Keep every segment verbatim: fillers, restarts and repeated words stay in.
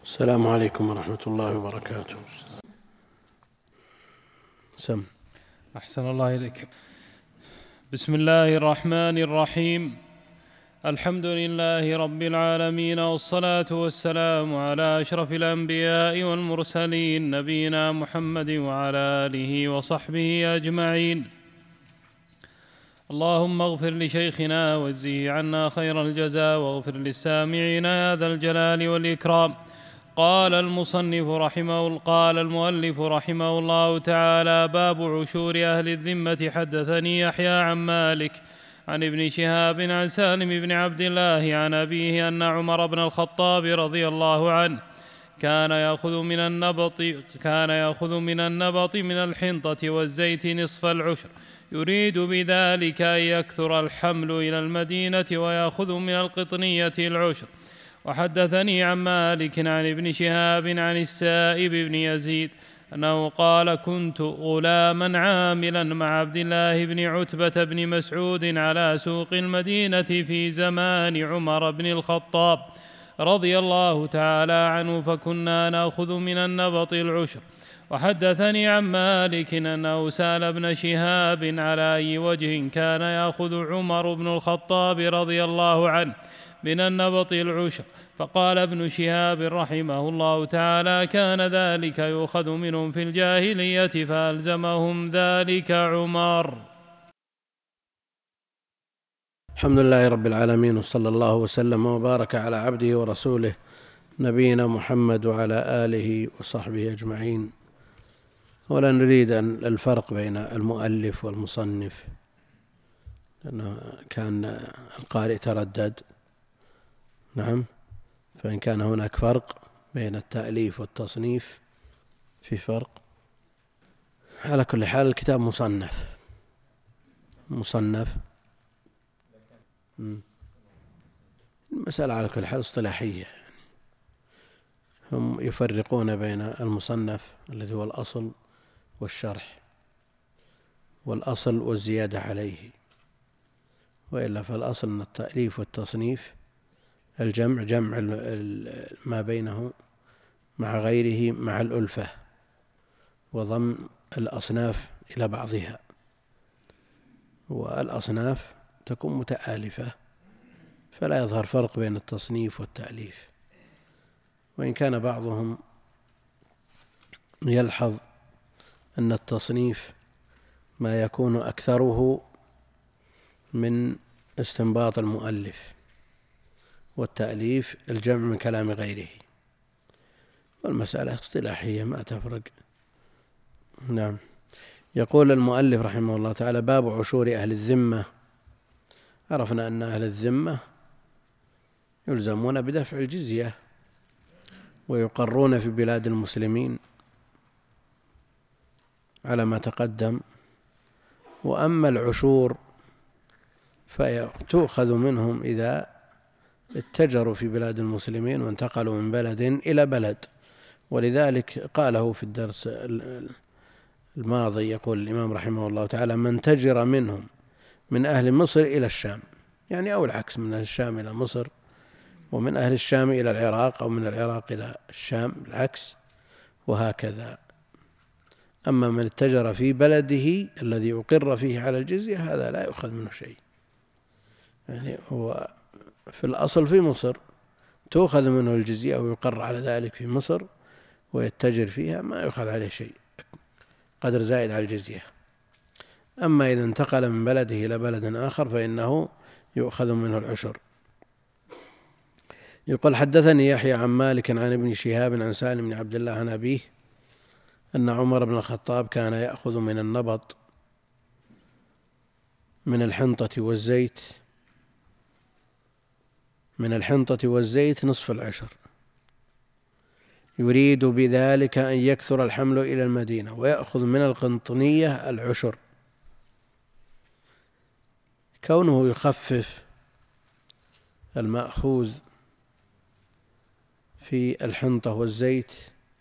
السلام عليكم ورحمة الله وبركاته. سم أحسن الله إليك. بسم الله الرحمن الرحيم. الحمد لله رب العالمين، والصلاة والسلام على أشرف الأنبياء والمرسلين، نبينا محمد وعلى آله وصحبه أجمعين. اللهم اغفر لشيخنا واجزه عنا خير الجزاء، واغفر للسامعين يا ذا الجلال والإكرام. قال المصنف رحمه قال المؤلف رحمه الله تعالى: باب عشور أهل الذمة. حدثني يحيى عن مالك عن ابن شهاب عن سالم بن عبد الله عن أبيه أن عمر بن الخطاب رضي الله عنه كان يأخذ من النبط كان يأخذ من النبط من الحنطة والزيت نصف العشر، يريد بذلك أن يكثر الحمل إلى المدينة، ويأخذ من القطنية العشر. وحدثني عن مالك عن ابن شهاب عن السائب بن يزيد أنه قال: كنت غلاما عاملا مع عبد الله بن عتبة بن مسعود على سوق المدينة في زمان عمر بن الخطاب رضي الله تعالى عنه، فكنا نأخذ من النبط العشر. وحدثني عن مالك أنه سأل ابن شهاب على أي وجه كان يأخذ عمر بن الخطاب رضي الله عنه من النبط العشر، فقال ابن شهاب رحمه الله تعالى: كان ذلك يؤخذ منهم في الجاهلية فألزمهم ذلك عمر. الحمد لله رب العالمين، وصلى الله وسلم وبارك على عبده ورسوله نبينا محمد وعلى آله وصحبه أجمعين. ولا نريد أن الفرق بين المؤلف والمصنف، لأنه كان القارئ تردد. نعم، فإن كان هناك فرق بين التأليف والتصنيف في فرق. على كل حال الكتاب مصنف مصنف المسألة على كل حال اصطلاحية، هم يفرقون بين المصنف الذي هو الأصل والشرح، والأصل والزيادة عليه، وإلا فالأصل أن التأليف والتصنيف الجمع، جمع ما بينه مع غيره مع الألفة، وضم الأصناف إلى بعضها، والأصناف تكون متآلفة فلا يظهر فرق بين التصنيف والتأليف. وإن كان بعضهم يلحظ أن التصنيف ما يكون أكثره من استنباط المؤلف، والتأليف الجمع من كلام غيره، والمسألة اصطلاحية ما تفرق. نعم. يقول المؤلف رحمه الله تعالى: باب عشور أهل الذمة. عرفنا أن أهل الذمة يلزمون بدفع الجزية ويقرون في بلاد المسلمين على ما تقدم. وأما العشور فتؤخذ منهم إذا اتجروا في بلاد المسلمين وانتقلوا من بلد إلى بلد. ولذلك قاله في الدرس الماضي، يقول الإمام رحمه الله تعالى: من تجر منهم من أهل مصر إلى الشام، يعني أو العكس، من أهل الشام إلى مصر، ومن أهل الشام إلى العراق، أو من العراق إلى الشام العكس، وهكذا. أما من اتجر في بلده الذي أقر فيه على الجزية هذا لا يؤخذ منه شيء، يعني هو في الأصل في مصر تؤخذ منه الجزية ويقر على ذلك في مصر ويتجر فيها، ما يؤخذ عليه شيء قدر زائد على الجزية. أما إذا انتقل من بلده إلى بلد آخر فإنه يؤخذ منه العشر. يقول: حدثني يحيى عن مالك عن ابن شهاب عن سالم بن عبد الله عن أبيه أن عمر بن الخطاب كان يأخذ من النبط من الحنطة والزيت من الحنطة والزيت نصف العشر، يريد بذلك أن يكثر الحمل إلى المدينة، ويأخذ من القنطنية العشر. كونه يخفف المأخوذ في الحنطة والزيت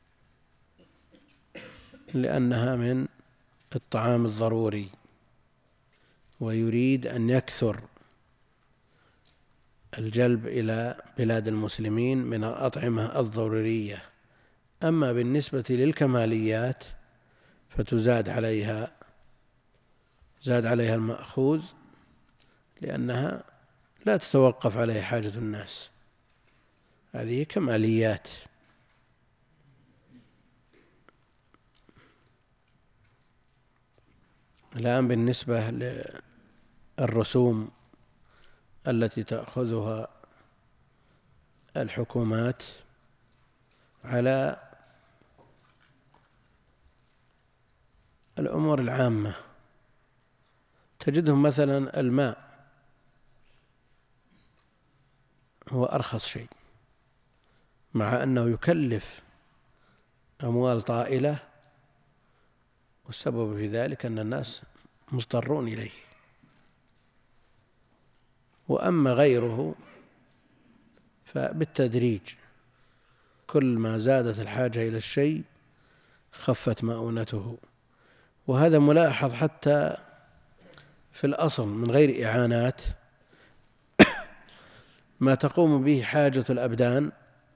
لأنها من الطعام الضروري، ويريد أن يكثر الجلب إلى بلاد المسلمين من الأطعمة الضرورية. أما بالنسبة للكماليات فتزاد عليها زاد عليها المأخوذ، لأنها لا تتوقف عليها حاجة الناس، هذه كماليات. الآن بالنسبة للرسوم التي تأخذها الحكومات على الأمور العامة، تجدهم مثلا الماء هو أرخص شيء، مع أنه يكلف أموال طائلة، والسبب في ذلك أن الناس مضطرون إليه. وأما غيره فبالتدريج، كل ما زادت الحاجة إلى الشيء خفت مؤونته. وهذا ملاحظ حتى في الأصل من غير إعانات، ما تقوم به حاجة الأبدان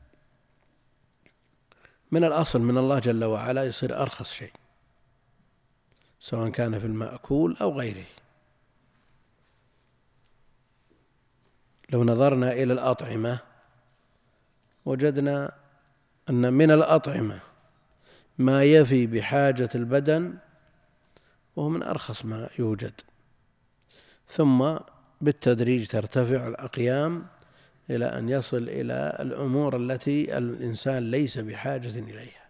من الأصل من الله جل وعلا يصير أرخص شيء، سواء كان في المأكول أو غيره. لو نظرنا إلى الأطعمة وجدنا أن من الأطعمة ما يفي بحاجة البدن وهو من أرخص ما يوجد، ثم بالتدريج ترتفع الأقيام إلى أن يصل إلى الأمور التي الإنسان ليس بحاجة إليها.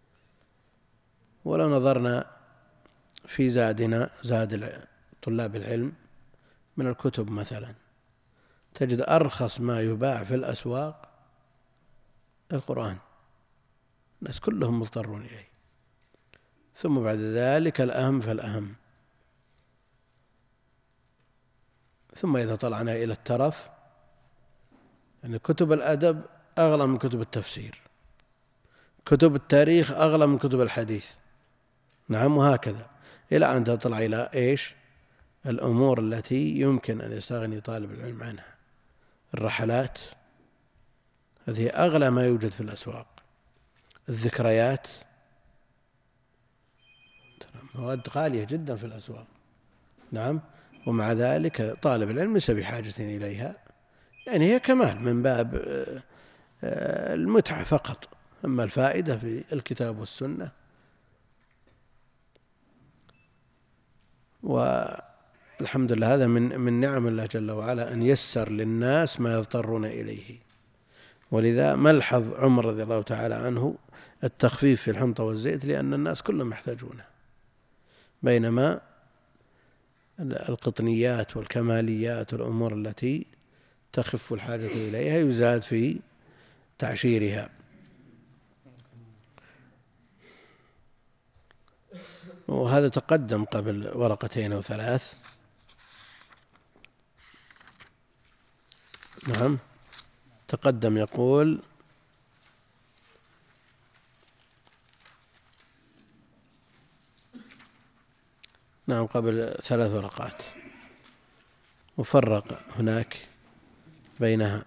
ولو نظرنا في زادنا زاد طلاب العلم من الكتب مثلا، تجد أرخص ما يباع في الأسواق القرآن، الناس كلهم مضطرون إليه. ثم بعد ذلك الأهم فالأهم. ثم إذا طلعنا إلى الترف، يعني كتب الأدب أغلى من كتب التفسير، كتب التاريخ أغلى من كتب الحديث، نعم، وهكذا إلى أن تطلع إلى إيش؟ الأمور التي يمكن أن يستغني طالب العلم عنها. الرحلات هذه أغلى ما يوجد في الأسواق، الذكريات مواد غالية جدا في الأسواق، نعم، ومع ذلك طالب العلم ليس بحاجة إليها، يعني هي كمال من باب المتعة فقط، أما الفائدة في الكتاب والسنة. والحمد لله هذا من من نعم الله جل وعلا أن يسر للناس ما يضطرون إليه. ولذا ملحظ عمر رضي الله تعالى عنه التخفيف في الحنطة والزيت، لأن الناس كلهم يحتاجونه، بينما القطنيات والكماليات والأمور التي تخف الحاجة إليها يزاد في تعشيرها. وهذا تقدم قبل ورقتين أو ثلاث، نعم تقدم. يقول: نعم قبل ثلاث ورقات، وفرق هناك بينها.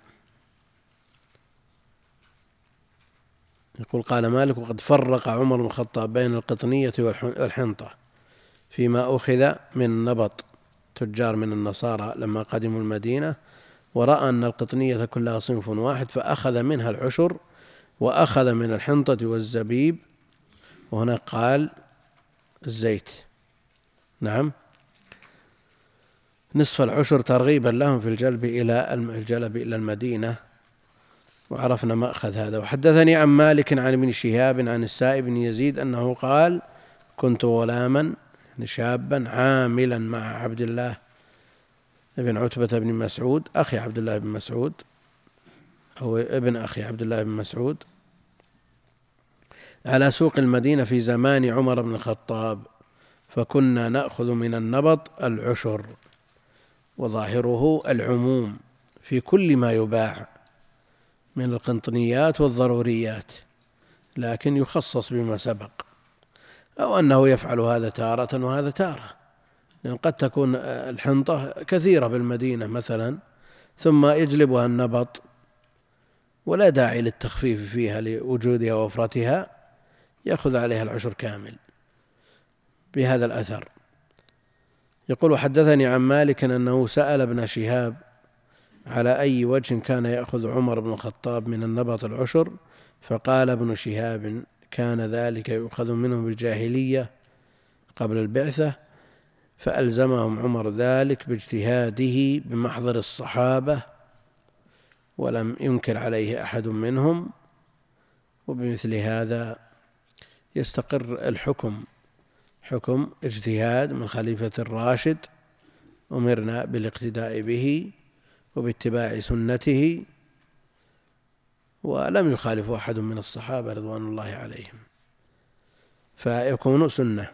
يقول: قال مالك: وقد فرق عمر بن الخطاب بين القطنية والحنطة فيما أخذ من نبط تجار من النصارى لما قدموا المدينة، ورأى أن القطنية كلها صنف واحد فأخذ منها العشر، وأخذ من الحنطة والزبيب، وهنا قال الزيت، نعم، نصف العشر ترغيبا لهم في الجلب إلى الجلب إلى المدينة. وعرفنا مأخذ هذا. وحدثني عن مالك عن ابن شهاب عن السائب بن يزيد أنه قال: كنت غلاما شابا عاملا مع عبد الله بن عتبة بن مسعود أخي عبد الله بن مسعود، أو ابن أخي عبد الله بن مسعود، على سوق المدينة في زمان عمر بن الخطاب، فكنا نأخذ من النبط العشر، وظاهره العموم في كل ما يباع من القنطنيات والضروريات، لكن يخصص بما سبق، أو أنه يفعل هذا تارة وهذا تارة، لأن قد تكون الحنطة كثيرة بالمدينة مثلا، ثم يجلبها النبط ولا داعي للتخفيف فيها لوجودها ووفرتها، يأخذ عليها العشر كامل بهذا الأثر. يقول: حدثني عن مالك أنه سأل ابن شهاب على أي وجه كان يأخذ عمر بن الخطاب من النبط العشر، فقال ابن شهاب: كان ذلك يؤخذ منهم بالجاهلية قبل البعثة، فألزمهم عمر ذلك باجتهاده بمحضر الصحابة ولم ينكر عليه أحد منهم، وبمثل هذا يستقر الحكم حكم اجتهاد من خليفة الراشد، أمرنا بالاقتداء به وباتباع سنته، ولم يخالف أحد من الصحابة رضوان الله عليهم، فيكون سنة.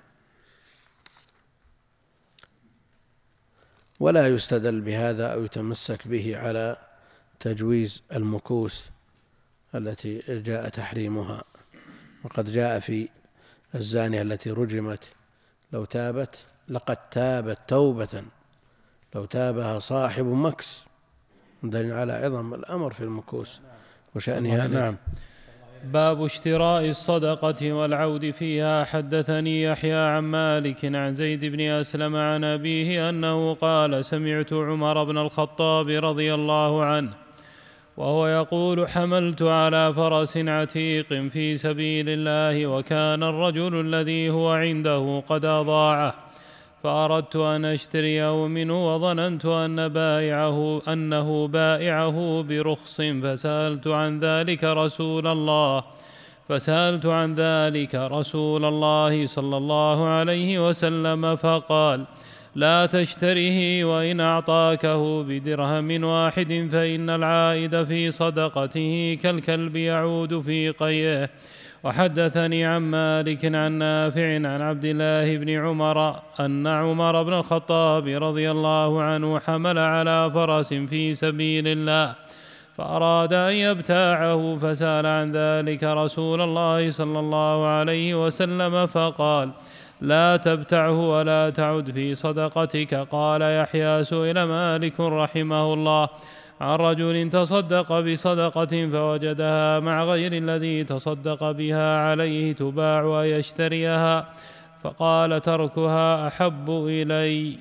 ولا يستدل بهذا أو يتمسك به على تجويز المكوس التي جاء تحريمها، وقد جاء في الزانية التي رجمت لو تابت لقد تابت توبة لو تابها صاحب مكس، دليل على عظم الأمر في المكوس وشأنها. نعم. باب اشتراء الصدقة والعود فيها. حدثني يحيى عن مالك عن زيد بن أسلم عن أبيه أنه قال: سمعت عمر بن الخطاب رضي الله عنه وهو يقول: حملت على فرس عتيق في سبيل الله، وكان الرجل الذي هو عنده قد أضاعه، فأردت أن أشتريه منه، وظننت أن بائعه أنه بائعه برخص، فسألت عن ذلك رسول الله فسألت عن ذلك رسول الله صلى الله عليه وسلم، فقال: لا تشتره، وإن أعطاكه بدرهم واحد فإن العائد في صدقته كالكلب يعود في قيئه. وحدثني عن مالك عن نافع عن عبد الله بن عمر أن عمر بن الخطاب رضي الله عنه حمل على فرس في سبيل الله، فأراد أن يبتاعه، فسأل عن ذلك رسول الله صلى الله عليه وسلم، فقال: لا تبتعه ولا تعد في صدقتك. قال يحيى: سئل مالك رحمه الله عن رجل تصدق بصدقة فوجدها مع غير الذي تصدق بها عليه تباع ويشتريها، فقال: تركها أحب إلي.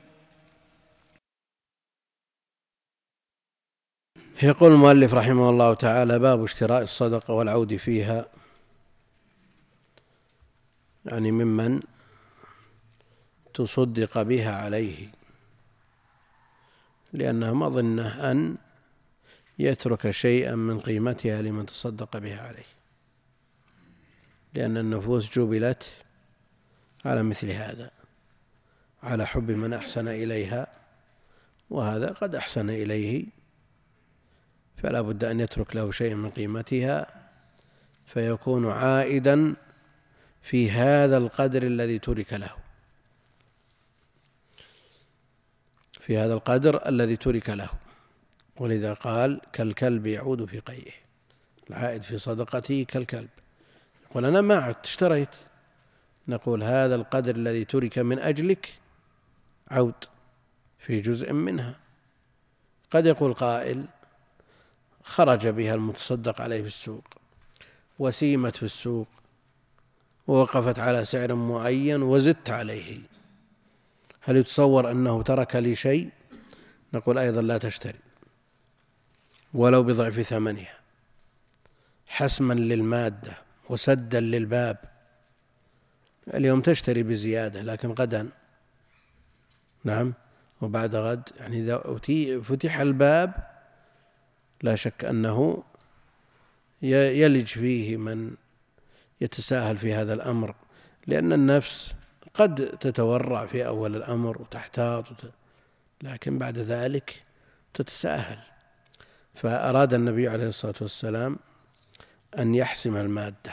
يقول المؤلف رحمه الله تعالى: باب اشتراء الصدقة والعود فيها، يعني ممن تصدق بها عليه، لأنه مظنة أن يترك شيئا من قيمتها لمن تصدق بها عليه، لأن النفوس جبلت على مثل هذا، على حب من أحسن إليها، وهذا قد أحسن إليه، فلا بد أن يترك له شيء من قيمتها، فيكون عائدا في هذا القدر الذي ترك له في هذا القدر الذي ترك له ولذا قال: كالكلب يعود في قيئه، العائد في صدقته كالكلب. يقول: أنا ما عدت اشتريت، نقول: هذا القدر الذي ترك من أجلك عود في جزء منها. قد يقول قائل: خرج بها المتصدق عليه في السوق وسيمت في السوق ووقفت على سعر معين وزدت عليه، هل يتصور أنه ترك لي شيء؟ نقول أيضا: لا تشتري ولو بضعف ثمنها، حسما للمادة وسدا للباب. اليوم تشتري بزيادة، لكن غدا نعم وبعد غد، يعني إذا فتح الباب لا شك أنه يلج فيه من يتساهل في هذا الأمر، لأن النفس قد تتورع في أول الأمر وتحتاط، لكن بعد ذلك تتساهل. فأراد النبي عليه الصلاة والسلام أن يحسم المادة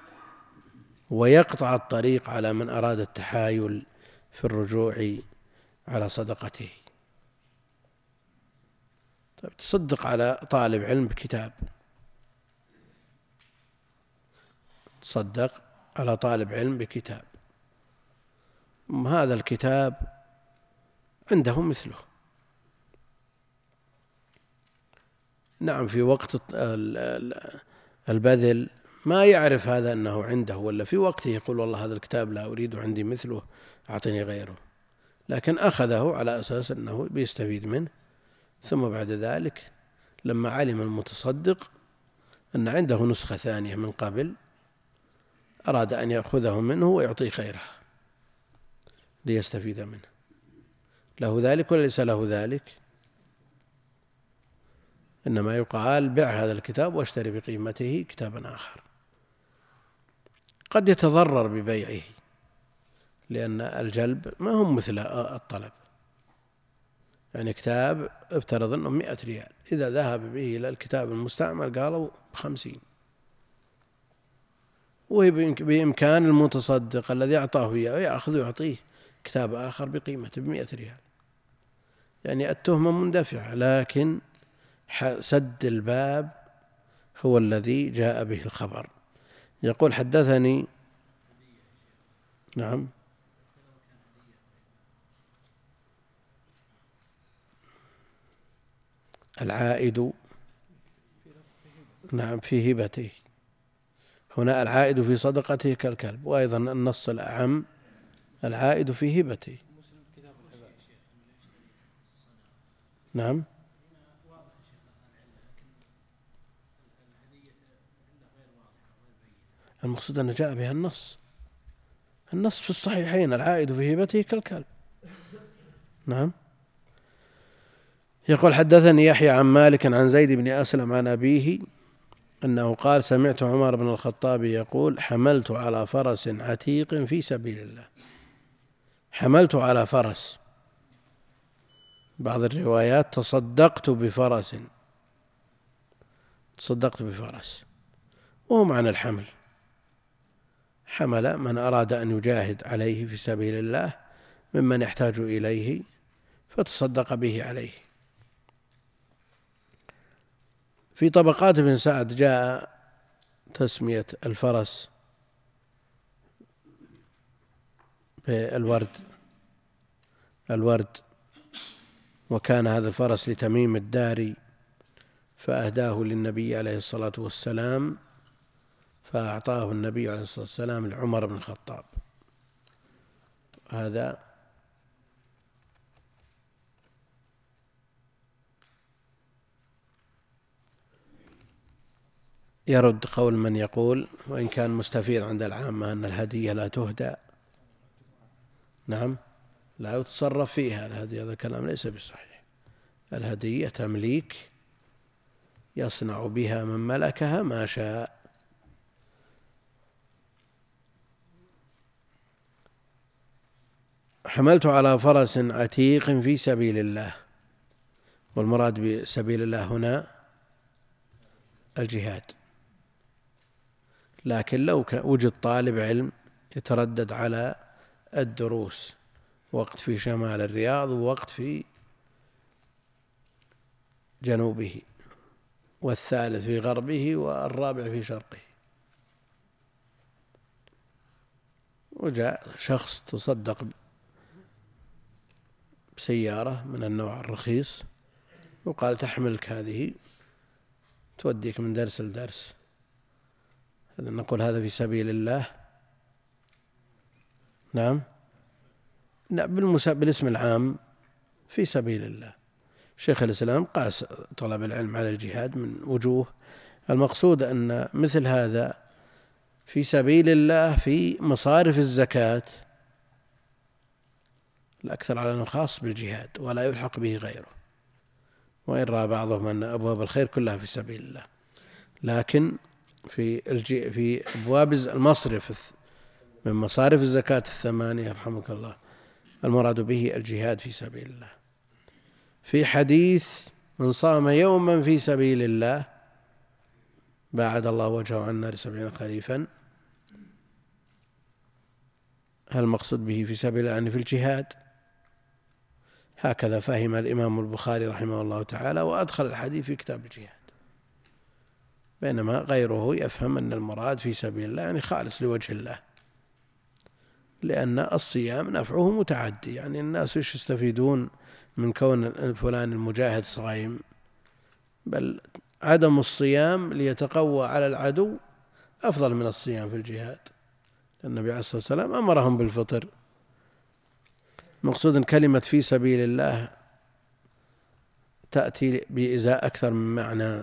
ويقطع الطريق على من أراد التحايل في الرجوع على صدقته. طيب، تصدق على طالب علم بكتاب، تصدق على طالب علم بكتاب، هذا الكتاب عنده مثله، نعم في وقت البذل ما يعرف هذا أنه عنده، ولا في وقته يقول والله هذا الكتاب لا أريد عندي مثله أعطني غيره، لكن أخذه على أساس أنه بيستفيد منه. ثم بعد ذلك لما علم المتصدق أن عنده نسخة ثانية من قبل أراد أن يأخذه منه ويعطيه غيره ليستفيد منه. له ذلك ولا ليس له ذلك؟ إنما يقال بع هذا الكتاب واشتري بقيمته كتابا آخر. قد يتضرر ببيعه لأن الجلب ما هم مثل الطلب، يعني كتاب افترض أنه مئة ريال، إذا ذهب به إلى الكتاب المستعمل قالوا بخمسين، وبإمكان المتصدق الذي أعطاه إياه يأخذ ويعطيه كتاب آخر بقيمته بمئة ريال، يعني التهمة مندفعة، لكن سد الباب هو الذي جاء به الخبر. يقول حدثني نعم العائد نعم في هبته، هنا العائد في صدقته كالكلب، وأيضا النص الأعم العائد في هبته. نعم المقصود أن جاء بها النص، النص في الصحيحين العائد في هبته كالكلب. نعم. يقول حدثني يحيى عن مالك عن زيد بن أسلم عن أبيه أنه قال سمعت عمر بن الخطاب يقول حملت على فرس عتيق في سبيل الله. حملت على فرس، بعض الروايات تصدقت بفرس، تصدقت بفرس، وهو معنى الحمل. حمل من أراد أن يجاهد عليه في سبيل الله ممن يحتاج إليه فتصدق به عليه. في طبقات ابن سعد جاء تسمية الفرس بالورد الورد وكان هذا الفرس لتميم الداري فأهداه للنبي عليه الصلاة والسلام، فأعطاه النبي عليه الصلاة والسلام لعمر بن الخطاب. هذا يرد قول من يقول وإن كان مستفيض عند العامة أن الهدية لا تهدى، نعم لا يتصرف فيها الهدية، هذا كلام ليس بصحيح. الهدية تمليك يصنع بها من ملكها ما شاء. حملت على فرس عتيق في سبيل الله، والمراد بسبيل الله هنا الجهاد، لكن لو وجد طالب علم يتردد على الدروس، وقت في شمال الرياض ووقت في جنوبه، والثالث في غربه والرابع في شرقه، وجاء شخص تصدق بسيارة من النوع الرخيص وقال تحملك هذه توديك من درس لدرس، هذا نقول هذا في سبيل الله. نعم بالاسم العام في سبيل الله. شيخ الإسلام قاس طلب العلم على الجهاد من وجوه، المقصود أن مثل هذا في سبيل الله في مصارف الزكاة الأكثر على أنه خاص بالجهاد ولا يلحق به غيره، وإن رأى بعضهم أن أبواب الخير كلها في سبيل الله، لكن في في أبواب المصرف من مصارف الزكاة الثمانية رحمك الله المراد به الجهاد في سبيل الله. في حديث من صام يوما في سبيل الله باعد الله وجهه عن النار سبعين خريفا، هل المقصود به في سبيل الله يعني في الجهاد؟ هكذا فهم الإمام البخاري رحمه الله تعالى وأدخل الحديث في كتاب الجهاد، بينما غيره يفهم أن المراد في سبيل الله يعني خالص لوجه الله، لأن الصيام نفعه متعدي، يعني الناس ايش يستفيدون من كون فلان المجاهد صائم، بل عدم الصيام ليتقوى على العدو أفضل من الصيام في الجهاد، النبي عليه الصلاة والسلام أمرهم بالفطر. مقصود كلمة في سبيل الله تأتي بإزاء أكثر من معنى.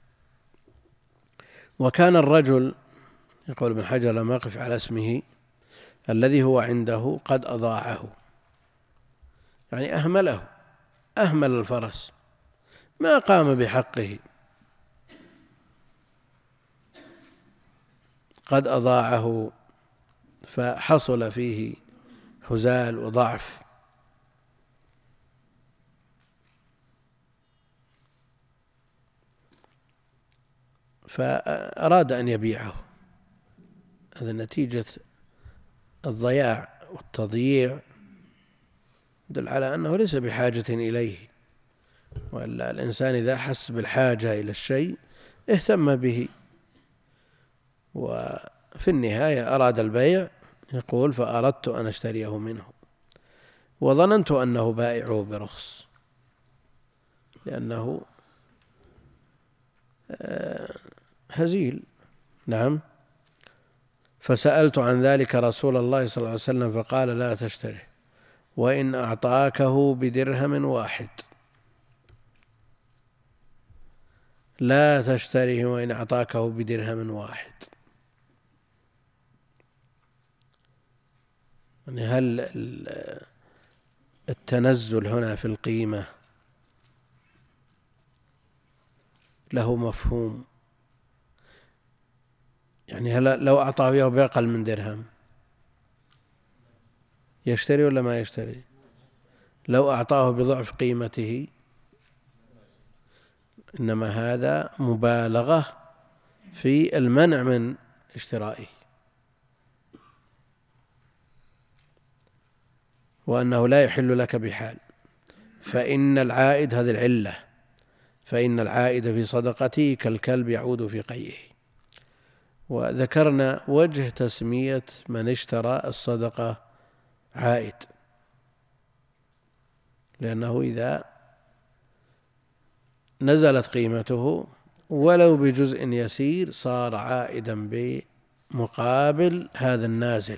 وكان الرجل، يقول ابن حجر لما يقف على اسمه، الذي هو عنده قد أضاعه، يعني أهمله، أهمل الفرس، ما قام بحقه، قد أضاعه، فحصل فيه هزال وضعف. فأراد أن يبيعه. هذا نتيجة الضياع والتضييع، دل على أنه ليس بحاجة إليه، وإلا الإنسان إذا حس بالحاجة إلى الشيء اهتم به. وفي النهاية أراد البيع، يقول فأردت أن أشتريه منه وظننت أنه بائعه برخص، لأنه هزيل. نعم. فسألت عن ذلك رسول الله صلى الله عليه وسلم فقال لا تشتره وإن أعطاكه بدرهم واحد، لا تشتريه وإن أعطاكه بدرهم واحد. يعني هل التنزل هنا في القيمة له مفهوم؟ يعني هل لو أعطاه إياه بأقل من درهم يشتري ولا ما يشتري؟ لو أعطاه بضعف قيمته، إنما هذا مبالغة في المنع من اشترائه، وأنه لا يحل لك بحال. فإن العائد، هذه العلة، فإن العائد في صدقته كالكلب يعود في قيئه. وذكرنا وجه تسمية من اشترى الصدقة عائد، لأنه إذا نزلت قيمته ولو بجزء يسير صار عائدا بمقابل هذا النازل،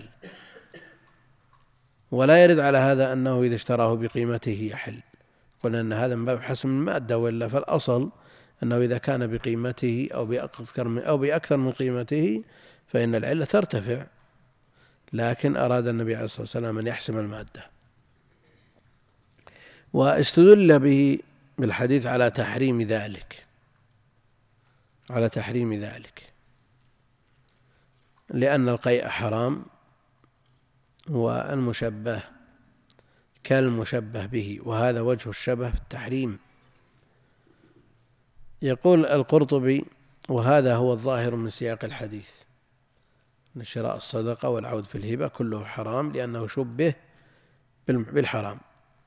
ولا يرد على هذا أنه إذا اشتراه بقيمته يحل. قلنا أن هذا من باب حسم المادة، وإلا فالأصل أنه إذا كان بقيمته أو بأكثر من أو بأكثر من قيمته فإن العلة ترتفع، لكن أراد النبي عليه الصلاة والسلام أن يحسم المادة. واستدل به بالحديث على تحريم ذلك، على تحريم ذلك لأن القيء حرام، والمشبه كالمشبه به، وهذا وجه الشبه في التحريم. يقول القرطبي وهذا هو الظاهر من سياق الحديث، أن شراء الصدقة والعود في الهبة كله حرام لأنه شبه بالحرام.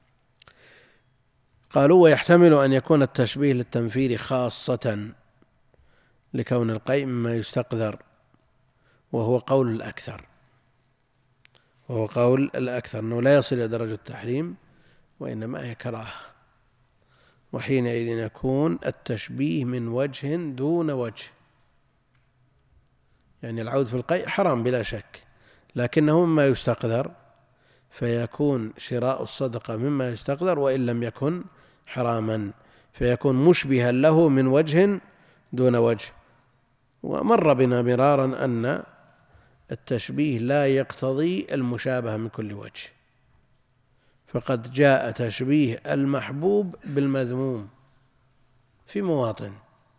قالوا ويحتمل أن يكون التشبيه للتنفير خاصة لكون القيء مما يستقذر، وهو قول الأكثر، وهو قول الأكثر أنه لا يصل إلى درجة التحريم وإنما هي كراهة. وحينئذ يكون التشبيه من وجه دون وجه، يعني العود في القيء حرام بلا شك، لكنه مما يستقذر، فيكون شراء الصدقة مما يستقذر وإن لم يكن حراما، فيكون مشبها له من وجه دون وجه. ومر بنا مرارا أن التشبيه لا يقتضي المشابهة من كل وجه، فقد جاء تشبيه المحبوب بالمذموم في مواطن،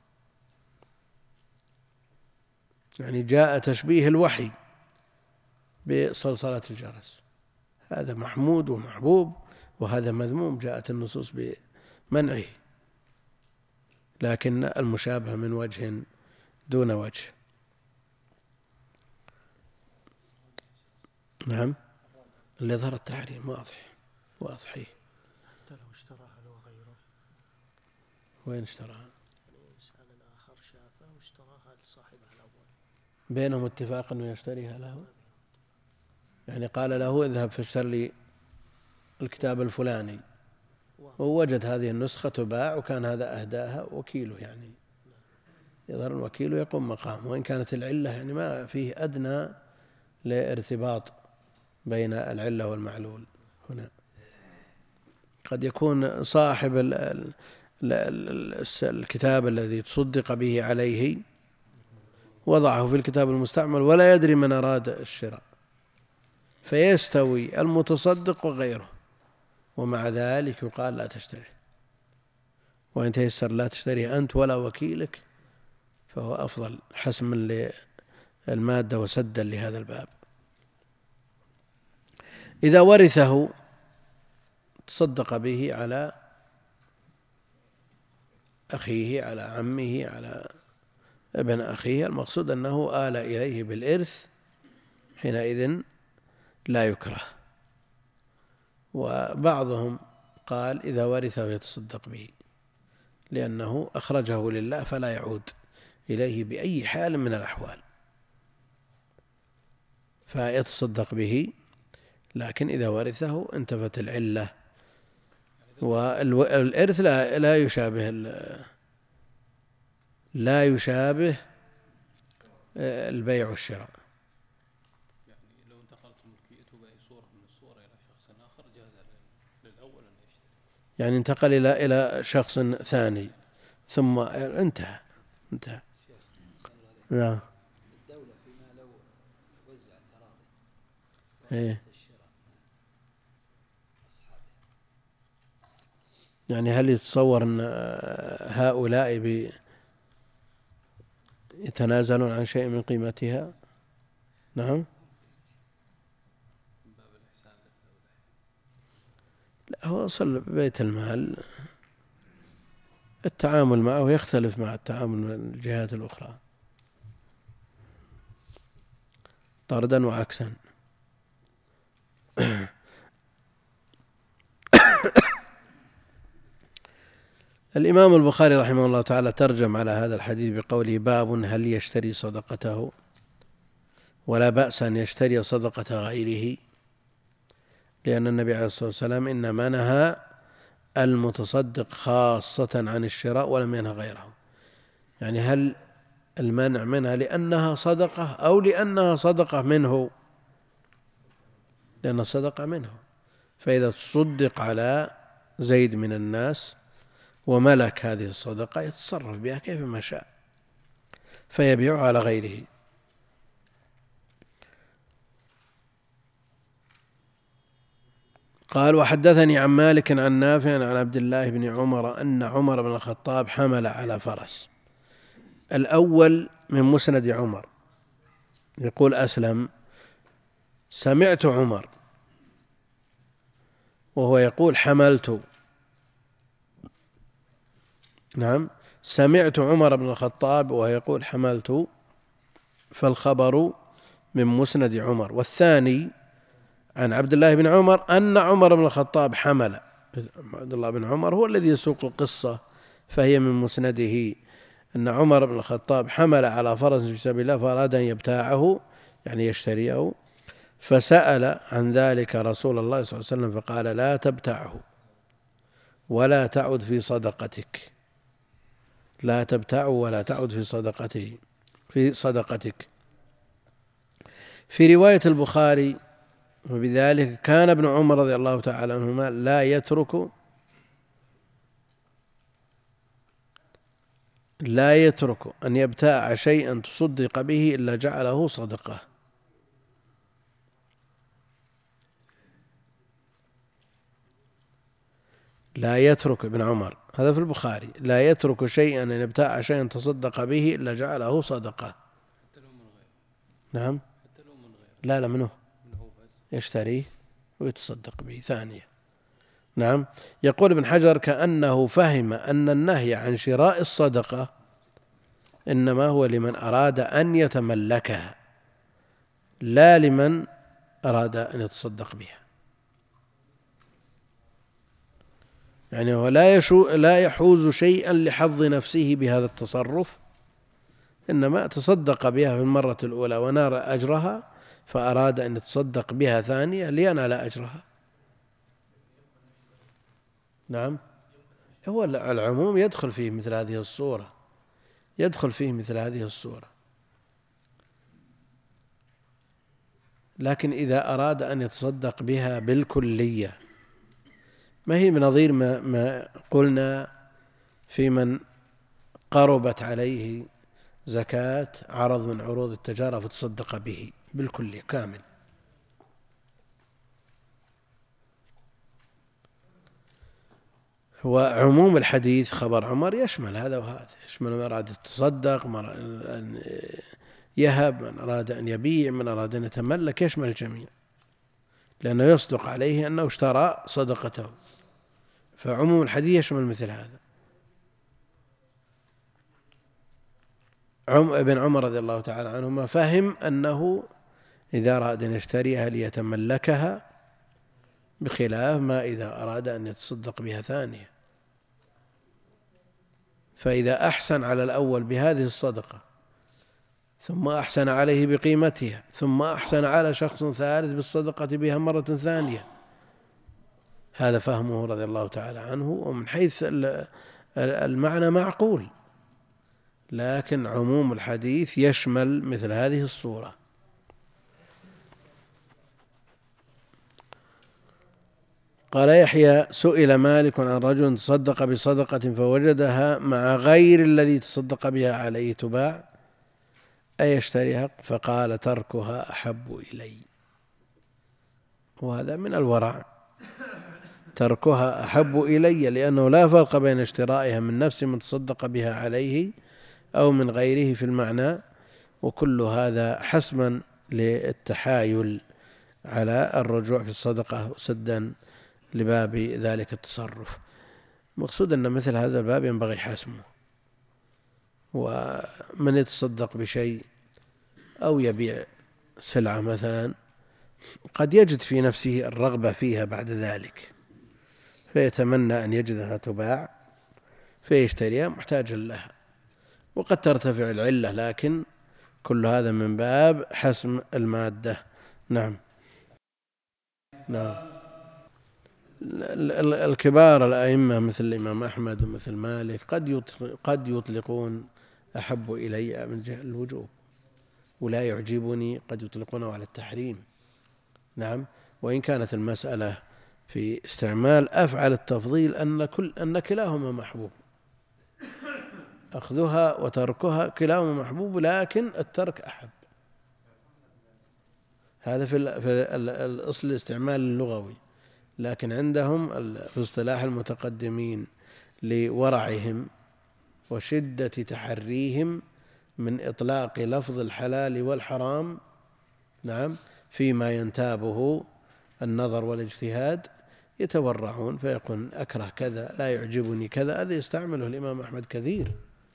يعني جاء تشبيه الوحي بصلصلة الجرس، هذا محمود ومحبوب، وهذا مذموم، جاءت النصوص بمنعه، لكن المشابهة من وجه دون وجه. نعم. اللي ظهر التحريم واضح واضح. حتى لو اشتراها لو غيره، وين اشتراها؟ يسأل الآخر شافه واشتراها لصاحبها الأول، بينهم اتفاق أنه يشتريها له، يعني قال له اذهب فاشتر لي الكتاب الفلاني، ووجد هذه النسخة تباع وكان هذا أهداها وكيله، يعني يظهر الوكيل ويقوم مقامه، وإن كانت العلة يعني ما فيه أدنى لارتباط بين العلة والمعلول. هنا قد يكون صاحب الكتاب الذي تصدق به عليه وضعه في الكتاب المستعمل ولا يدري من أراد الشراء، فيستوي المتصدق وغيره، ومع ذلك يقال لا تشتري، وإن تيسر لا تشتري أنت ولا وكيلك فهو أفضل حسما للمادة وسدا لهذا الباب. إذا ورثه تصدق به على أخيه، على عمه، على ابن أخيه، المقصود أنه آل إليه بالإرث، حينئذ لا يكره. وبعضهم قال إذا ورثه يتصدق به لأنه أخرجه لله فلا يعود إليه بأي حال من الأحوال، فيتصدق به، لكن إذا ورثه انتفت العلة. والإرث لا لا يشابه لا يشابه البيع والشراء. يعني لو انتقلت ملكيته بأي صورة من الصور إلى شخص آخر جاز للأول أن يشتري، يعني انتقل إلى إلى شخص ثاني ثم انتهى انتهى نعم. الدولة فيما لو وزعت أراضي إيه. يعني هل يتصور أن هؤلاء يتنازلون عن شيء من قيمتها؟ نعم. لا، هو أصل بيت المال التعامل معه يختلف مع التعامل مع الجهات الأخرى طردا وعكسا. الإمام البخاري رحمه الله تعالى ترجم على هذا الحديث بقوله باب هل يشتري صدقته، ولا بأس أن يشتري صدقة غيره، لأن النبي عليه الصلاة والسلام إنما نهى المتصدق خاصة عن الشراء ولم ينهى غيره. يعني هل المنع منها لأنها صدقة أو لأنها صدقة منه؟ لأنها صدقة منه، فإذا تصدق على زيد من الناس وملك هذه الصدقة يتصرف بها كيفما شاء فيبيعها على غيره. قال وحدثني عن مالك عن نافع عن عبد الله بن عمر أن عمر بن الخطاب حمل على فرس. الأول من مسند عمر، يقول أسلم سمعت عمر وهو يقول حملت. نعم، سمعت عمر بن الخطاب وهو يقول حملت، فالخبر من مسند عمر. والثاني عن عبد الله بن عمر أن عمر بن الخطاب حمل. عبد الله بن عمر هو الذي يسوق القصة، فهي من مسنده أن عمر بن الخطاب حمل على فرس في سبيل الله فأراد أن يبتاعه يعني يشتريه، فسأل عن ذلك رسول الله صلى الله عليه وسلم فقال لا تبتعه ولا تعد في صدقتك، لا تبتعه ولا تعد في صدقته في صدقتك. في رواية البخاري وبذلك كان ابن عمر رضي الله تعالى عنهما لا يترك لا يترك أن يبتاع شيئا تصدق به إلا جعله صدقة. لا يترك ابن عمر، هذا في البخاري، لا يترك شيئا أن يبتاع شيئا تصدق به إلا جعله صدقة. نعم، لا لا منه يشتريه ويتصدق به. ثانية، نعم. يقول ابن حجر كأنه فهم أن النهي عن شراء الصدقة إنما هو لمن أراد أن يتملكها لا لمن أراد أن يتصدق بها. يعني هو لا يشو لا يحوز شيئا لحظ نفسه بهذا التصرف، إنما تصدق بها في المرة الأولى ونال أجرها، فأراد أن يتصدق بها ثانية لينال أجرها. نعم، هو العموم يدخل فيه مثل هذه الصورة، يدخل فيه مثل هذه الصورة. لكن إذا أراد أن يتصدق بها بالكلية ما هي بنظير ما, ما قلنا في من قربت عليه زكاة عرض من عروض التجارة فتصدق به بالكلية كامل. هو عموم الحديث خبر عمر يشمل هذا وهذا، يشمل من أراد يتصدق، من أراد أن يهب، من أراد أن يبيع، من أراد أن يتملك، يشمل الجميع، لأنه يصدق عليه أنه اشترى صدقته، فعموم الحديث يشمل مثل هذا. ابن عمر رضي الله تعالى عنهما فهم أنه إذا أراد أن يشتريها ليتملكها، بخلاف ما إذا أراد أن يتصدق بها ثانية. فإذا أحسن على الأول بهذه الصدقة ثم أحسن عليه بقيمتها ثم أحسن على شخص ثالث بالصدقة بها مرة ثانية، هذا فهمه رضي الله تعالى عنه، ومن حيث المعنى معقول، لكن عموم الحديث يشمل مثل هذه الصورة. قال يحيى: سئل مالك عن رجل تصدق بصدقة فوجدها مع غير الذي تصدق بها عليه تباع أيشتريها؟ فقال: تركها أحب إلي. وهذا من الورع، تركها أحب إلي، لأنه لا فرق بين اشترائها من نفس من تصدق بها عليه أو من غيره في المعنى، وكل هذا حسما للتحايل على الرجوع في الصدقة سدا لباب ذلك التصرف. مقصود أن مثل هذا الباب ينبغي حسمه، ومن يتصدق بشيء أو يبيع سلعة مثلا قد يجد في نفسه الرغبة فيها بعد ذلك، فيتمنى أن يجدها تباع فيشتريها محتاجا لها، وقد ترتفع العلة، لكن كل هذا من باب حسم المادة. نعم نعم. الكبار الأئمة مثل الإمام أحمد ومثل مالك قد قد يطلقون أحب إلي من جهة الوجوب، ولا يعجبني قد يطلقونه على التحريم. نعم، وإن كانت المسألة في استعمال أفعل التفضيل أن كل أن كلاهما محبوب، أخذها وتركها كلاهما محبوب، لكن الترك أحب. هذا في الأصل الاستعمال اللغوي، لكن عندهم في اصطلاح المتقدمين لورعهم وشدة تحريهم من إطلاق لفظ الحلال والحرام، نعم، فيما ينتابه النظر والاجتهاد، يتورعون فيقول أكره كذا، لا يعجبني كذا. هذا يستعمله الإمام أحمد كثير،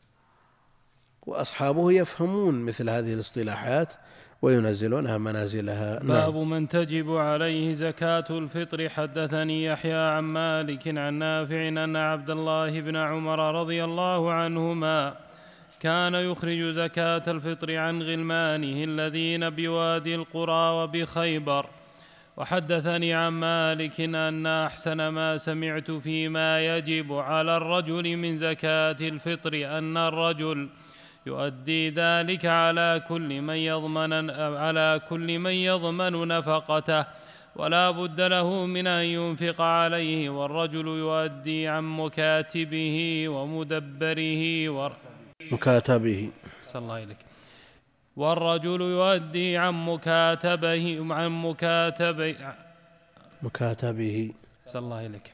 وأصحابه يفهمون مثل هذه الاصطلاحات وينزلونها منازلها. باب من تجب عليه زكاة الفطر. حدثني يحيى عن مالك عن نافع أن عبد الله بن عمر رضي الله عنهما كان يخرج زكاة الفطر عن غلمانه الذين بوادي القرى وبخيبر. وحدثني عن مالك أن أحسن ما سمعت فيما يجب على الرجل من زكاة الفطر أن الرجل يؤدي ذلك على كل من يضمن على كل من يضمن نفقته، ولا بد له من أن ينفق عليه، والرجل يؤدي عن مكاتبه ومدبره ور... مكاتبه صلى الله عليك والرجل يؤدي عن مكاتبه عن مكاتبه مكاتبه صلى الله عليك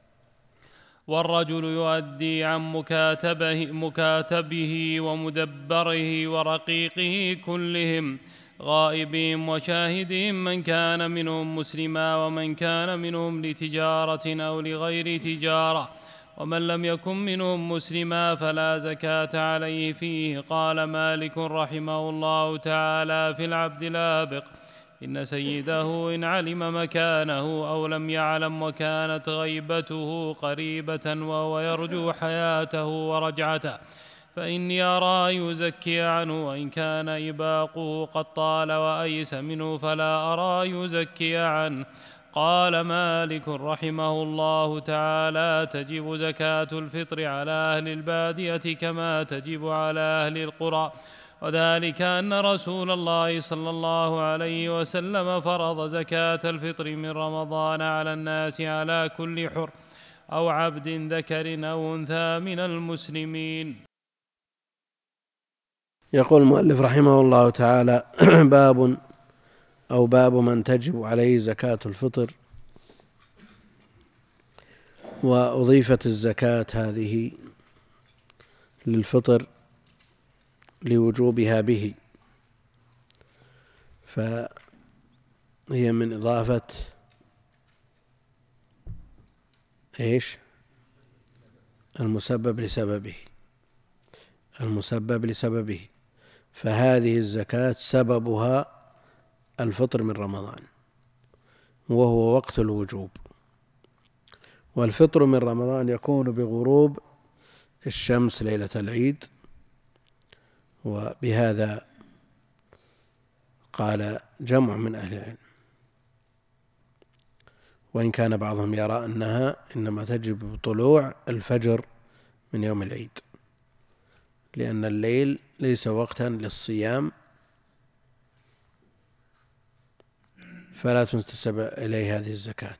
والرجل يؤدي عن مكاتبه مكاتبه ومدبره ورقيقه كلهم، غائبهم وشاهدهم، من كان منهم مسلما ومن كان منهم لتجارة أو لغير تجارة، ومن لم يكن منهم مسلما فلا زكاة عليه فيه. قال مالك رحمه الله تعالى في العبد الآبق: إن سيده إن علم مكانه أو لم يعلم وكانت غيبته قريبة وهو يرجو حياته ورجعته فإني أرى يزكي عنه، وإن كان إباقه قد طال وأيس منه فلا أرى يزكي عنه. قال مالك رحمه الله تعالى: تجب زكاة الفطر على أهل البادية كما تجب على أهل القرى، وذلك أن رسول الله صلى الله عليه وسلم فرض زكاة الفطر من رمضان على الناس على كل حر أو عبد ذكر أو أنثى من المسلمين. يقول المؤلف رحمه الله تعالى: باب أو باب من تجب عليه زكاة الفطر. وأضيفت الزكاة هذه للفطر لوجوبها به، فهي من إضافة إيش؟ المسبب لسببه، المسبب لسببه، فهذه الزكاة سببها الفطر من رمضان وهو وقت الوجوب، والفطر من رمضان يكون بغروب الشمس ليلة العيد، وبهذا قال جمع من أهل العلم، وإن كان بعضهم يرى أنها إنما تجب بطلوع الفجر من يوم العيد، لأن الليل ليس وقتا للصيام فلا تنتسب إليه هذه الزكاة.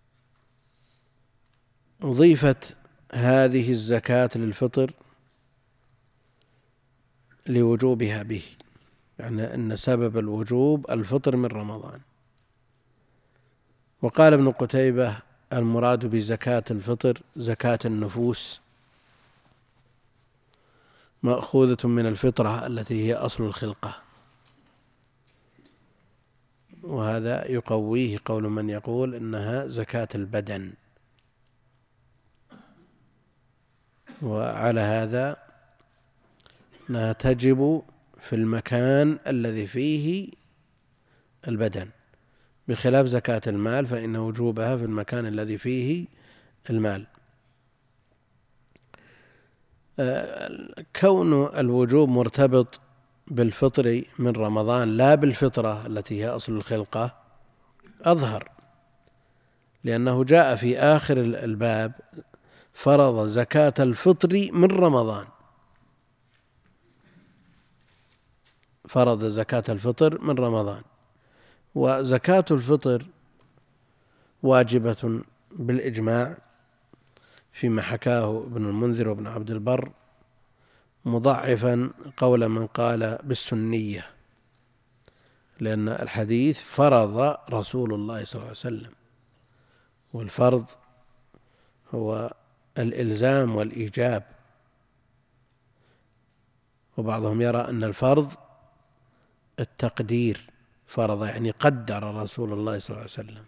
أضيفت هذه الزكاة للفطر لوجوبها به، يعني أن سبب الوجوب الفطر من رمضان. وقال ابن قتيبة: المراد بزكاة الفطر زكاة النفوس، مأخوذة من الفطرة التي هي أصل الخلقة، وهذا يقويه قول من يقول إنها زكاة البدن. وعلى هذا أنها تجب في المكان الذي فيه البدن، بخلاف زكاة المال فإن وجوبها في المكان الذي فيه المال. كون الوجوب مرتبط بالفطر من رمضان لا بالفطرة التي هي أصل الخلقة أظهر، لأنه جاء في آخر الباب: فرض زكاة الفطر من رمضان، فرض زكاة الفطر من رمضان. وزكاة الفطر واجبة بالإجماع فيما حكاه ابن المنذر وابن عبد البر، مضعفا قول من قال بالسنية، لأن الحديث فرض رسول الله صلى الله عليه وسلم، والفرض هو الإلزام والإيجاب. وبعضهم يرى أن الفرض التقدير، فرض يعني قدر رسول الله صلى الله عليه وسلم،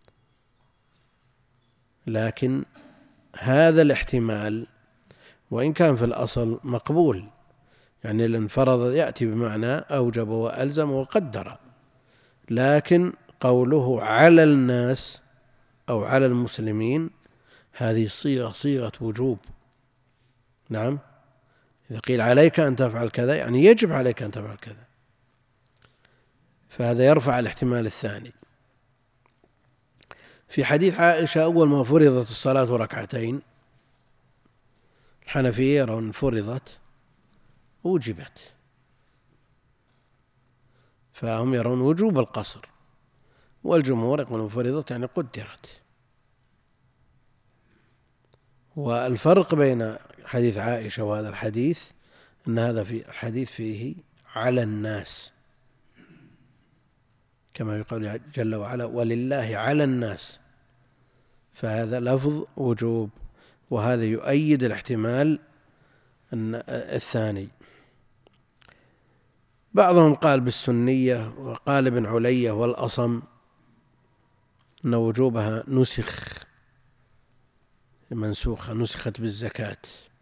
لكن هذا الاحتمال وإن كان في الأصل مقبول، يعني لأن فرض يأتي بمعنى أوجب وألزم وقدر، لكن قوله على الناس أو على المسلمين هذه صيغة صيغة وجوب. نعم، إذا قيل عليك أن تفعل كذا يعني يجب عليك أن تفعل كذا، فهذا يرفع الاحتمال الثاني. في حديث عائشة: أول ما فرضت الصلاة ركعتين، الحنفية يرون فرضت وجبت، فهم يرون وجوب القصر، والجمهور يقولون فرضت يعني قدرت. والفرق بين حديث عائشة وهذا الحديث أن هذا في الحديث فيه على الناس، كما يقول جل وعلا: ولله على الناس، فهذا لفظ وجوب، وهذا يؤيد الاحتمال الثاني. بعضهم قال بالسنية، وقال ابن علية والأصم أن وجوبها نسخ، منسوخة، نسخت بالزكاة.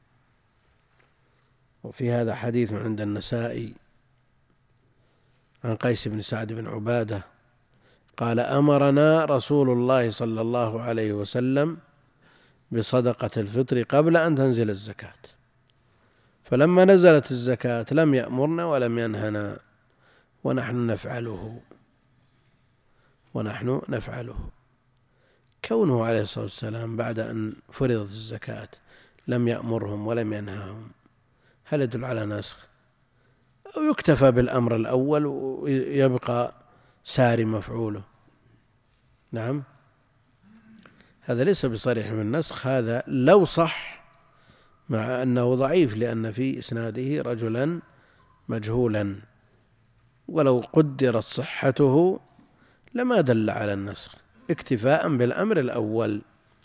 وفي هذا حديث عند النسائي عن قيس بن سعد بن عبادة قال: أمرنا رسول الله صلى الله عليه وسلم بصدقة الفطر قبل أن تنزل الزكاة، فلما نزلت الزكاة لم يأمرنا ولم ينهنا، ونحن نفعله ونحن نفعله كونه عليه الصلاة والسلام بعد أن فرضت الزكاة لم يأمرهم ولم ينهاهم، هل يدل على نسخ؟ أو يكتفى بالأمر الأول ويبقى ساري مفعوله؟ نعم، هذا ليس بصريح من النسخ، هذا لو صح، مع أنه ضعيف لأن في إسناده رجلا مجهولا، ولو قدرت صحته لما دل على النسخ، اكتفاء بالأمر الأول.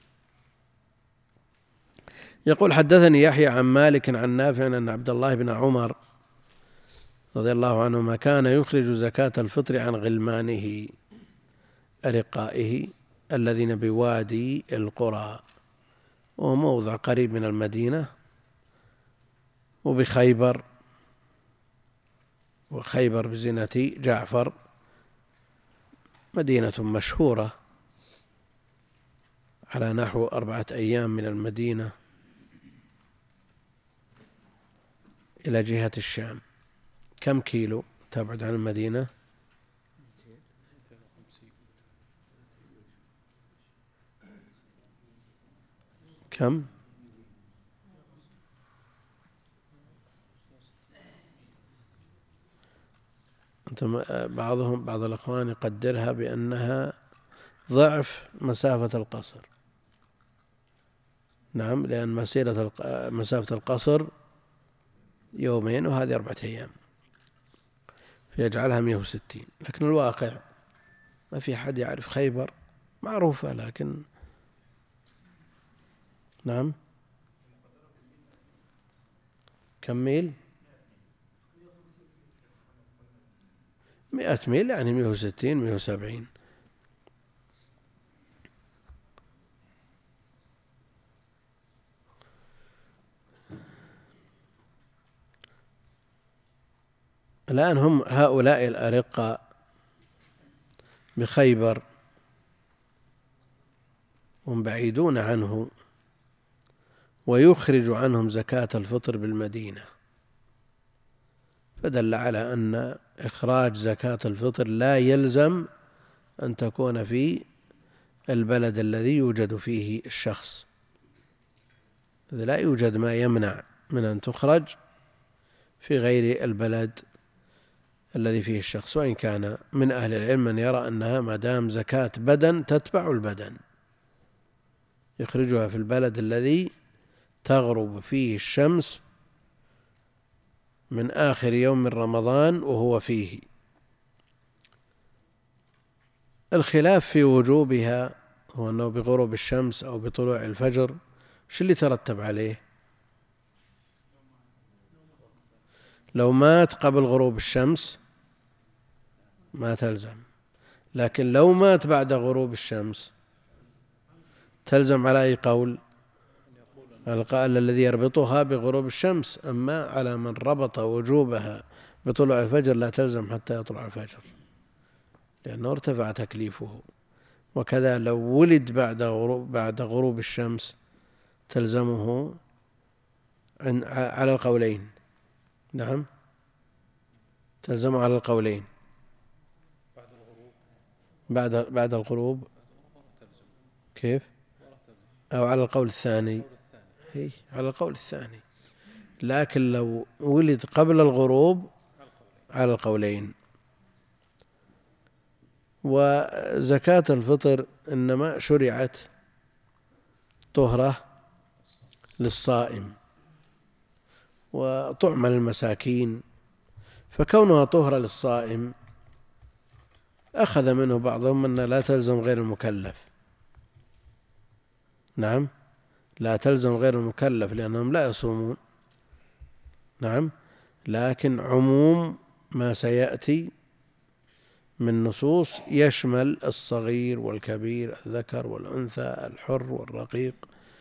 يقول: حدثني يحيى عن مالك عن نافع أن عبد الله بن عمر رضي الله عنهما كان يخرج زكاة الفطر عن غلمانه أرقائه الذين بوادي القرى، وهو موضع قريب من المدينة وبخيبر، وخيبر بزينة جعفر مدينة مشهورة على نحو أربعة أيام من المدينة إلى جهة الشام. كم كيلو تبعد عن المدينة؟ كم؟ أنتم بعضهم بعض الأخوان يقدرها بأنها ضعف مسافة القصر. نعم، لأن مسيرة مسافة القصر يومين وهذه أربعة أيام، فيجعلها مئة وستين. لكن الواقع ما في أحد يعرف خيبر، معروفة لكن نعم. كم ميل؟ مئة ميل، يعني مئة وستين مئة وسبعين. الآن هم هؤلاء الأرقاء بخيبر هم بعيدون عنه، ويخرج عنهم زكاة الفطر بالمدينة، فدل على أن إخراج زكاة الفطر لا يلزم أن تكون في البلد الذي يوجد فيه الشخص، إذا لا يوجد ما يمنع من أن تخرج في غير البلد الذي فيه الشخص. وإن كان من أهل العلم من يرى أنها ما دام زكاة بدن تتبع البدن، يخرجها في البلد الذي تغرب فيه الشمس من آخر يوم من رمضان وهو فيه. الخلاف في وجوبها هو أنه بغروب الشمس أو بطلوع الفجر، شو اللي ترتب عليه؟ لو مات قبل غروب الشمس ما تلزم، لكن لو مات بعد غروب الشمس تلزم. على أي قول؟ القائل الذي يربطها بغروب الشمس، أما على من ربط وجوبها بطلوع الفجر لا تلزم حتى يطلع الفجر، لأنه ارتفع تكليفه. وكذا لو ولد بعد غروب بعد غروب الشمس تلزمه على القولين. نعم، تلزمه على القولين. بعد بعد الغروب كيف؟ أو على القول الثاني؟ هي على القول الثاني، لكن لو ولد قبل الغروب على القولين. وزكاة الفطر إنما شرعت طهرة للصائم وطعم للمساكين، فكونها طهرة للصائم أخذ منه بعضهم أن لا تلزم غير المكلف. نعم، لا تلزم غير المكلف لأنهم لا يصومون. نعم، لكن عموم ما سيأتي من نصوص يشمل الصغير والكبير، الذكر والأنثى، الحر والرقيق.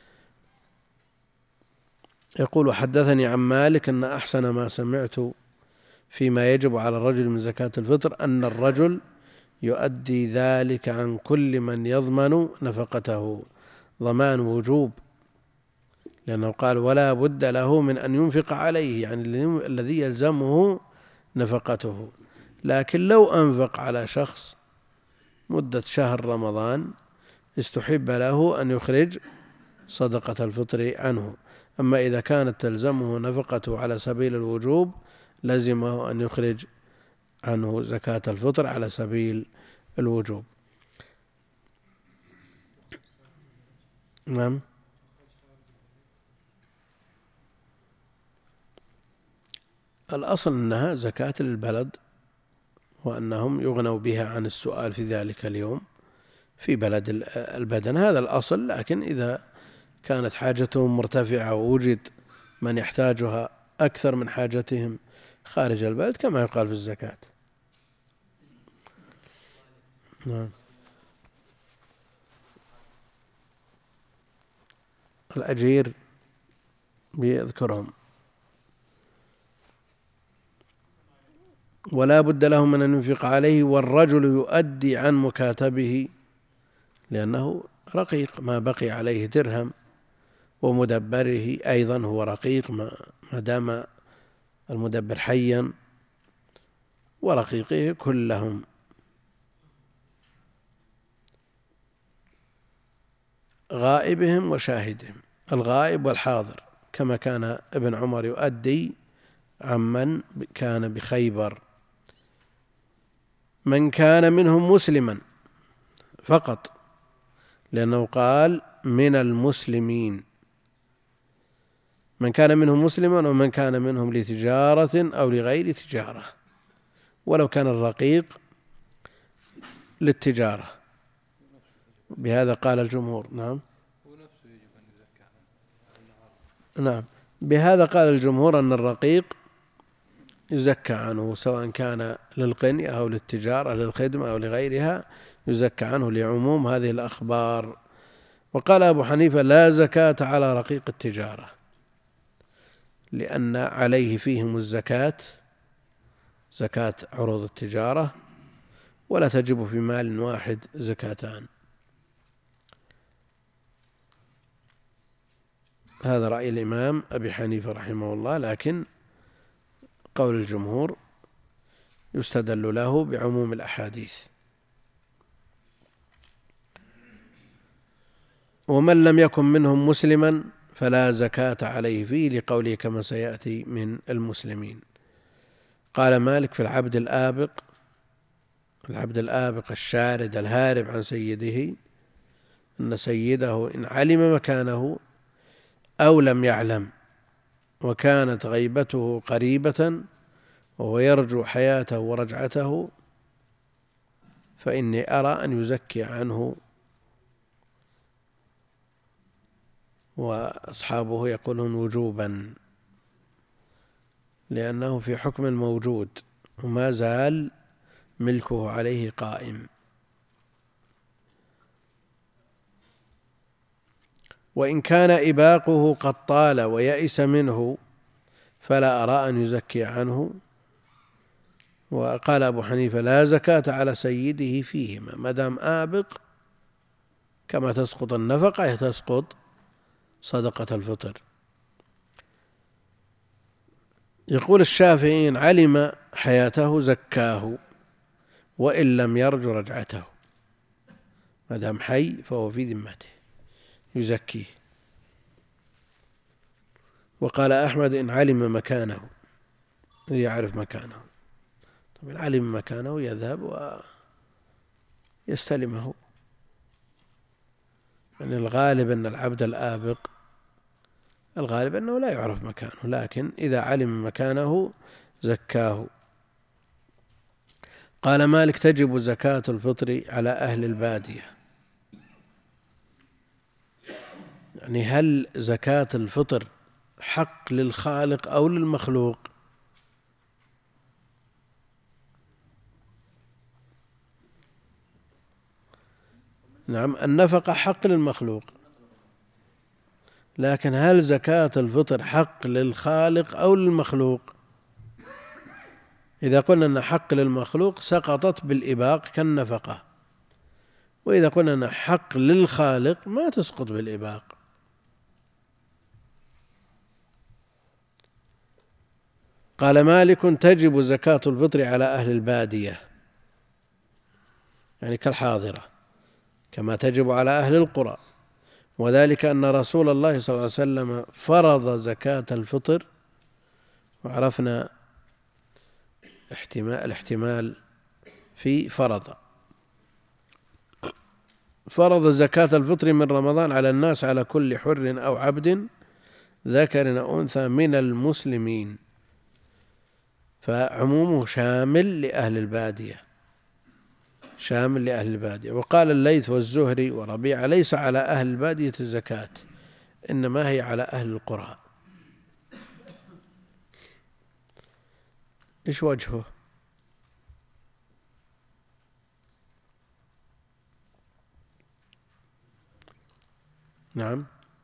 يقول: حدثني عن مالك أن أحسن ما سمعت فيما يجب على الرجل من زكاة الفطر أن الرجل يؤدي ذلك عن كل من يضمن نفقته، ضمان وجوب، لأنه قال: ولا بد له من أن ينفق عليه، يعني الذي يلزمه نفقته. لكن لو أنفق على شخص مدة شهر رمضان استحب له أن يخرج صدقة الفطر عنه. أما إذا كانت تلزمه نفقته على سبيل الوجوب لزمه أن يخرج عنه زكاة الفطر على سبيل الوجوب. نعم. الأصل أنها زكاة للبلد، وأنهم يغنوا بها عن السؤال في ذلك اليوم في بلد البدن، هذا الأصل. لكن إذا كانت حاجتهم مرتفعة ووجد من يحتاجها أكثر من حاجتهم خارج البلد كما يقال في الزكاة. نعم. الأجير بيذكرهم. ولا بد له من أن ينفق عليه، والرجل يؤدي عن مكاتبه لأنه رقيق ما بقي عليه درهم، ومدبره أيضا هو رقيق ما دام المدبر حيا، ورقيقه كلهم. غائبهم وشاهدهم، الغائب والحاضر، كما كان ابن عمر يؤدي عمن كان بخيبر. من كان منهم مسلما فقط، لأنه قال من المسلمين، من كان منهم مسلما ومن كان منهم لتجارة أو لغير تجارة، ولو كان الرقيق للتجارة. بهذا قال الجمهور. نعم. نعم، بهذا قال الجمهور أن الرقيق يزكى عنه، سواء كان للقنية أو للتجارة للخدمة أو لغيرها، يزكى عنه لعموم هذه الأخبار. وقال أبو حنيفة لا زكاة على رقيق التجارة، لأن عليه فيهم الزكاة، زكاة عروض التجارة، ولا تجب في مال واحد زكاتان. هذا رأي الإمام أبي حنيفة رحمه الله، لكن قول الجمهور يستدل له بعموم الأحاديث. ومن لم يكن منهم مسلما فلا زكاة عليه فيه، لقوله كما سيأتي من المسلمين. قال مالك في العبد الآبق، العبد الآبق الشارد الهارب عن سيده، أن سيده إن علم مكانه أو لم يعلم وكانت غيبته قريبة وهو يرجو حياته ورجعته، فإني أرى أن يزكي عنه. وأصحابه يقولون وجوبا، لأنه في حكم الموجود وما زال ملكه عليه قائم. وإن كان إباقه قد طال ويئس منه فلا أرى أن يزكي عنه. وقال أبو حنيفة لا زكاة على سيده فيهما، ما دام آبق كما تسقط النفقة تسقط صدقة الفطر. يقول الشافعي إن علم حياته زكاه وإن لم يرجو رجعته، ما دام حي فهو في ذمته يزكيه. وقال أحمد إن علم مكانه، يعرف مكانه، طب إن علم مكانه يذهب ويستلمه. يعني الغالب أن العبد الآبق الغالب أنه لا يعرف مكانه، لكن إذا علم مكانه زكاه. قال مالك تجب زكاة الفطر على أهل البادية. يعني هل زكاة الفطر حق للخالق أو للمخلوق؟ نعم، النفقة حق للمخلوق، لكن هل زكاة الفطر حق للخالق أو للمخلوق؟ إذا قلنا أن حق للمخلوق سقطت بالإباق كالنفقة، وإذا قلنا أن حق للخالق ما تسقط بالإباق. قال مالك تجب زكاة الفطر على أهل البادية، يعني كالحاضرة كما تجب على أهل القرى، وذلك أن رسول الله صلى الله عليه وسلم فرض زكاة الفطر، وعرفنا احتمال الاحتمال في فرض فرض زكاة الفطر من رمضان على الناس على كل حر أو عبد ذكر أو أنثى من المسلمين، فعمومه شامل لأهل البادية شامل لأهل البادية. وقال الليث والزهري وربيعة: ليس على أهل البادية الزكاة، إنما هي على أهل القرى. إيش وجهه؟ نعم،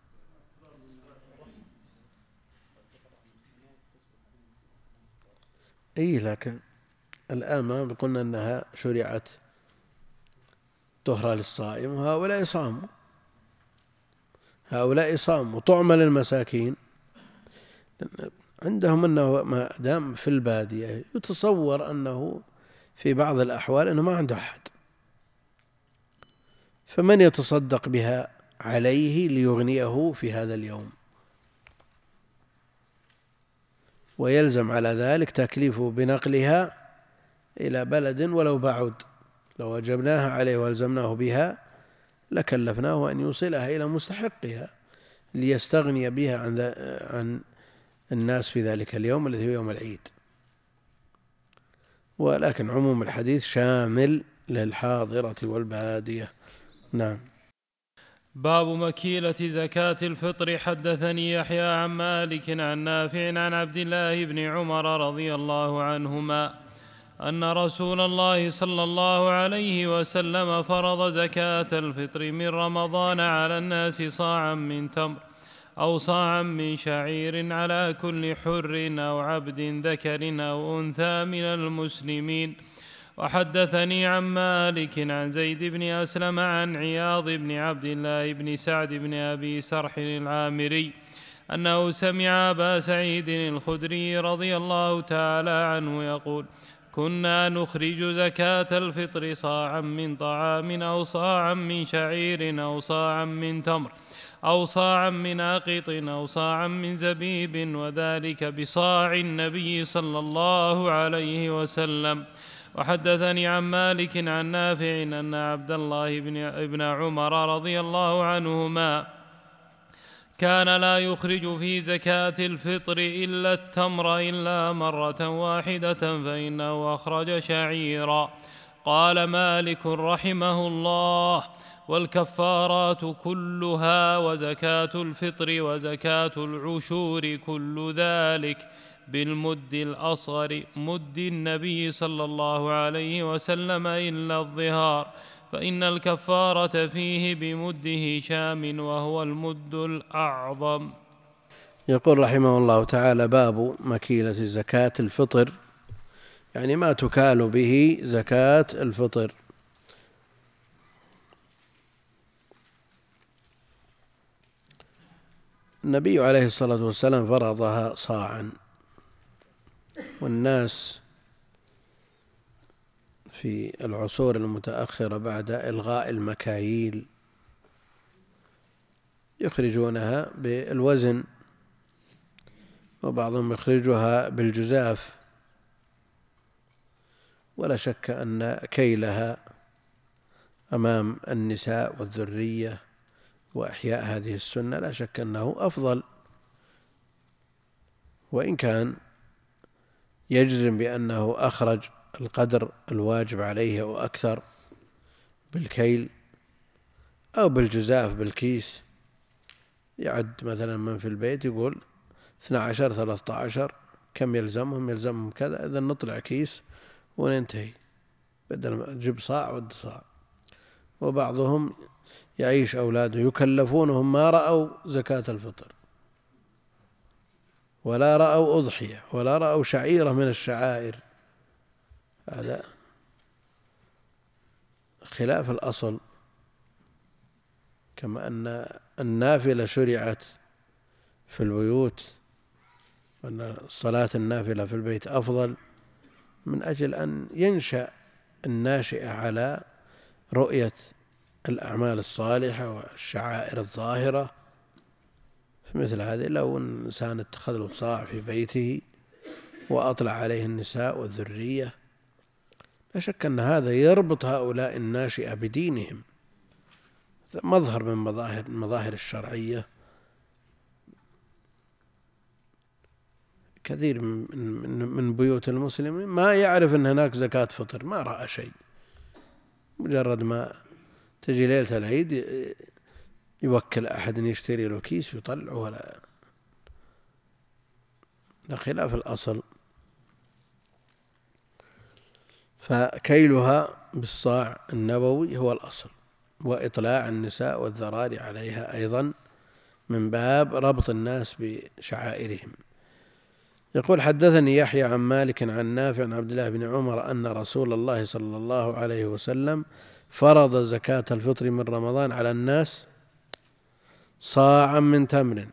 أي لكن الآن ما قلنا أنها شرعت طهرة للصائم، وهؤلاء صاموا هؤلاء صاموا طعم للمساكين. عندهم أنه ما دام في البادية يتصور أنه في بعض الأحوال أنه ما عنده أحد، فمن يتصدق بها عليه ليغنيه في هذا اليوم، ويلزم على ذلك تكليفه بنقلها إلى بلد ولو بعد. لو وجبناها عليه والزمناه بها لكلفناه أن يوصلها إلى مستحقها ليستغني بها عن عن الناس في ذلك اليوم الذي هو يوم العيد. ولكن عموم الحديث شامل للحاضرة والبادية. نعم. باب مكيلة زكاة الفطر. حدثني يحيى عن مالك عن نافع عن عبد الله بن عمر رضي الله عنهما أن رسول الله صلى الله عليه وسلم فرض زكاة الفطر من رمضان على الناس صاعا من تمر أو صاعا من شعير على كل حر أو عبد ذكر أو أنثى من المسلمين. وحدثني عن مالك عن زيد بن أسلم عن عياض بن عبد الله بن سعد بن أبي سرح العامري أنه سمع أبا سعيد الخدري رضي الله تعالى عنه يقول: كنا نخرج زكاة الفطر صاعا من طعام أو صاعا من شعير أو صاعا من تمر أو صاعا من أقط أو صاعا من زبيب، وذلك بصاع النبي صلى الله عليه وسلم. وحدثني عن مالك عن نافع أن عبد الله بن عمر رضي الله عنهما كان لا يخرج في زكاة الفطر إلا التمر إلا مرة واحدة فإنه أخرج شعيرا. قال مالك رحمه الله: والكفارات كلها وزكاة الفطر وزكاة العشور كل ذلك بالمد الأصغر مد النبي صلى الله عليه وسلم إلا الظهار، فإن الكفارة فيه بمد هشام وهو المد الأعظم. يقول رحمه الله تعالى: باب مكيلة زكاة الفطر، يعني ما تكال به زكاة الفطر. النبي عليه الصلاة والسلام فرضها صاعا، والناس في العصور المتأخرة بعد إلغاء المكاييل يخرجونها بالوزن، وبعضهم يخرجها بالجزاف، ولا شك أن كيلها أمام النساء والذرية وإحياء هذه السنة لا شك أنه أفضل، وإن كان يجزم بأنه أخرج القدر الواجب عليه أو أكثر بالكيل أو بالجزاف بالكيس. يعد مثلا من في البيت يقول اثنا عشر ثلاثة عشر كم يلزمهم يلزمهم كذا، إذا نطلع كيس وننتهي بدل ما نجيب صاع ود صاع. وبعضهم يعيش أولاده يكلفونهم ما رأوا زكاة الفطر ولا رأوا أضحية ولا رأوا شعيرة من الشعائر، هذا خلاف الأصل. كما أن النافلة شرعت في البيوت، وأن الصلاة النافلة في البيت أفضل، من أجل أن ينشأ الناشئة على رؤية الأعمال الصالحة والشعائر الظاهرة. في مثل هذه لو إنسان اتخذ له صاع في بيته وأطلع عليه النساء والذرية، لا شك أن هذا يربط هؤلاء الناشئة بدينهم، مظهر من مظاهر المظاهر الشرعية. كثير من من بيوت المسلمين ما يعرف أن هناك زكاة فطر، ما رأى شيء، مجرد ما تجي ليلة العيد يوكل أحد يشتري له كيس ويطلعه، ولا ده خلاف الأصل. فكيلها بالصاع النبوي هو الأصل، وإطلاع النساء والذراري عليها أيضا من باب ربط الناس بشعائرهم. يقول: حدثني يحيى عن مالك عن نافع عن عبد الله بن عمر أن رسول الله صلى الله عليه وسلم فرض زكاة الفطر من رمضان على الناس صاعا من تمر.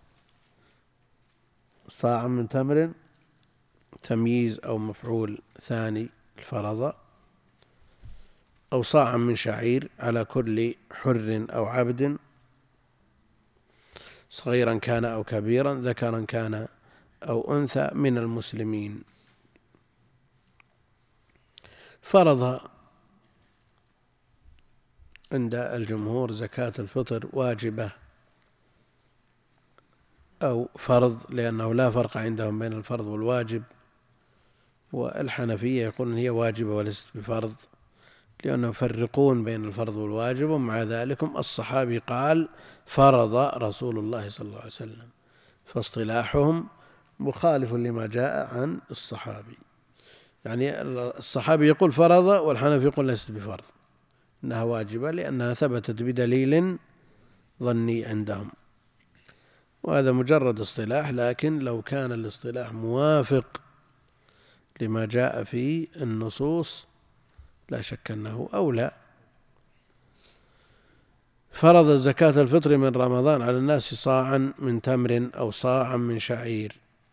صاعا من تمر تمييز أو مفعول ثاني الفرض، أو صاعا من شعير على كل حر أو عبد صغيرا كان أو كبيرا ذكرا كان أو أنثى من المسلمين. فرض عند الجمهور زكاة الفطر واجبة أو فرض، لأنه لا فرق عندهم بين الفرض والواجب، والحنفية يقولون هي واجبة وليست بفرض، لأنهم يفرقون بين الفرض والواجب. ومع ذلك الصحابي قال فرض رسول الله صلى الله عليه وسلم، فاصطلاحهم مخالف لما جاء عن الصحابي. يعني الصحابي يقول فرض والحنفي يقول ليست بفرض، إنها واجبة لأنها ثبتت بدليل ظني عندهم، وهذا مجرد اصطلاح. لكن لو كان الاصطلاح موافق لما جاء في النصوص لا شك أنه أولى. فرض زكاة الفطر من رمضان على الناس صاعا من تمر أو صاعا من شعير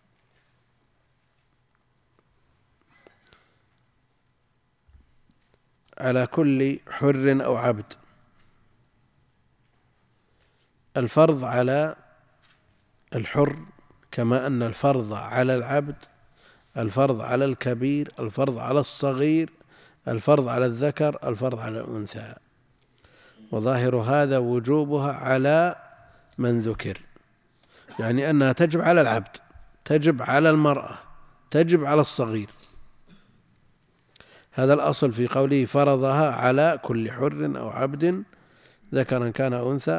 على كل حر أو عبد. الفرض على الحر كما أن الفرض على العبد، الفرض على الكبير، الفرض على الصغير، الفرض على الذكر، الفرض على الأنثى. وظاهر هذا وجوبها على من ذكر، يعني أنها تجب على العبد، تجب على المرأة، تجب على الصغير. هذا الأصل في قوله فرضها على كل حر أو عبد ذكرا كان أو أنثى،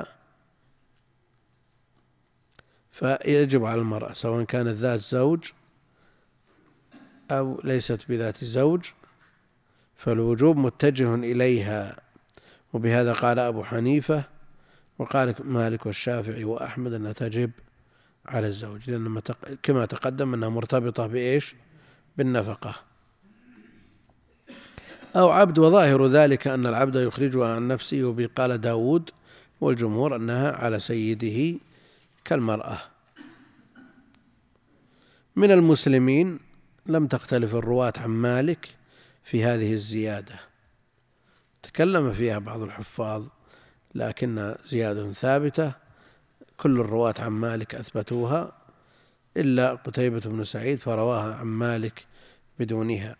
فيجب على المرأة سواء كانت ذات زوج أو ليست بذات زوج، فالوجوب متجه إليها. وبهذا قال أبو حنيفة وقال مالك والشافعي وأحمد أنها تجب على الزوج، لأن كما تقدم أنها مرتبطة بإيش؟ بالنفقة. أو عبد، وظاهر ذلك أن العبد يخرجها عن نفسه، وبه قال داود والجمهور أنها على سيده كالمرأة. من المسلمين لم تختلف الرواة عن مالك في هذه الزيادة، تكلم فيها بعض الحفاظ لكنها زيادة ثابتة، كل الرواة عن مالك أثبتوها إلا قتيبة بن سعيد فرواها عن مالك بدونها.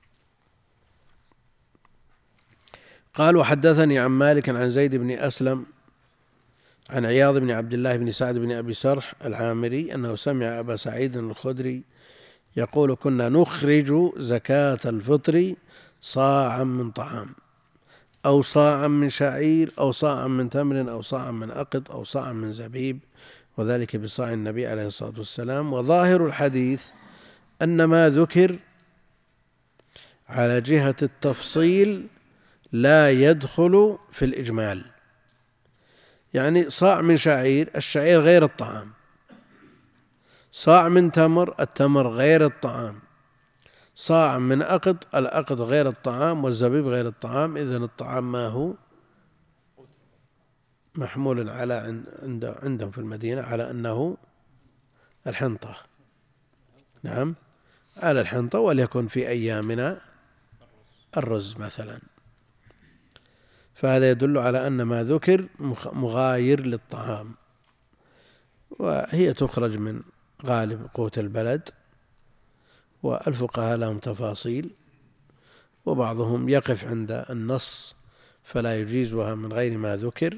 قال: وحدثني عن مالك عن زيد بن أسلم عن عياض بن عبد الله بن سعد بن أبي سرح العامري أنه سمع أبا سعيد الخدري يقول: كنا نخرج زكاة الفطر صاعا من طعام أو صاعا من شعير أو صاعا من تمر أو صاعا من أقط أو صاعا من زبيب، وذلك بصاع النبي عليه الصلاة والسلام. وظاهر الحديث أن ما ذكر على جهة التفصيل لا يدخل في الإجمال، يعني صاع من شعير، الشعير غير الطعام، صاع من تمر، التمر غير الطعام، صاع من أقط، الأقط غير الطعام، والزبيب غير الطعام. إذن الطعام ما هو محمول على عند عندهم في المدينة على أنه الحنطة، نعم على الحنطة، وليكن في أيامنا الرز مثلا. فهذا يدل على أن ما ذكر مغاير للطعام، وهي تخرج من غالب قوت البلد، والفقهاء لهم تفاصيل، وبعضهم يقف عند النص فلا يجيزها من غير ما ذكر،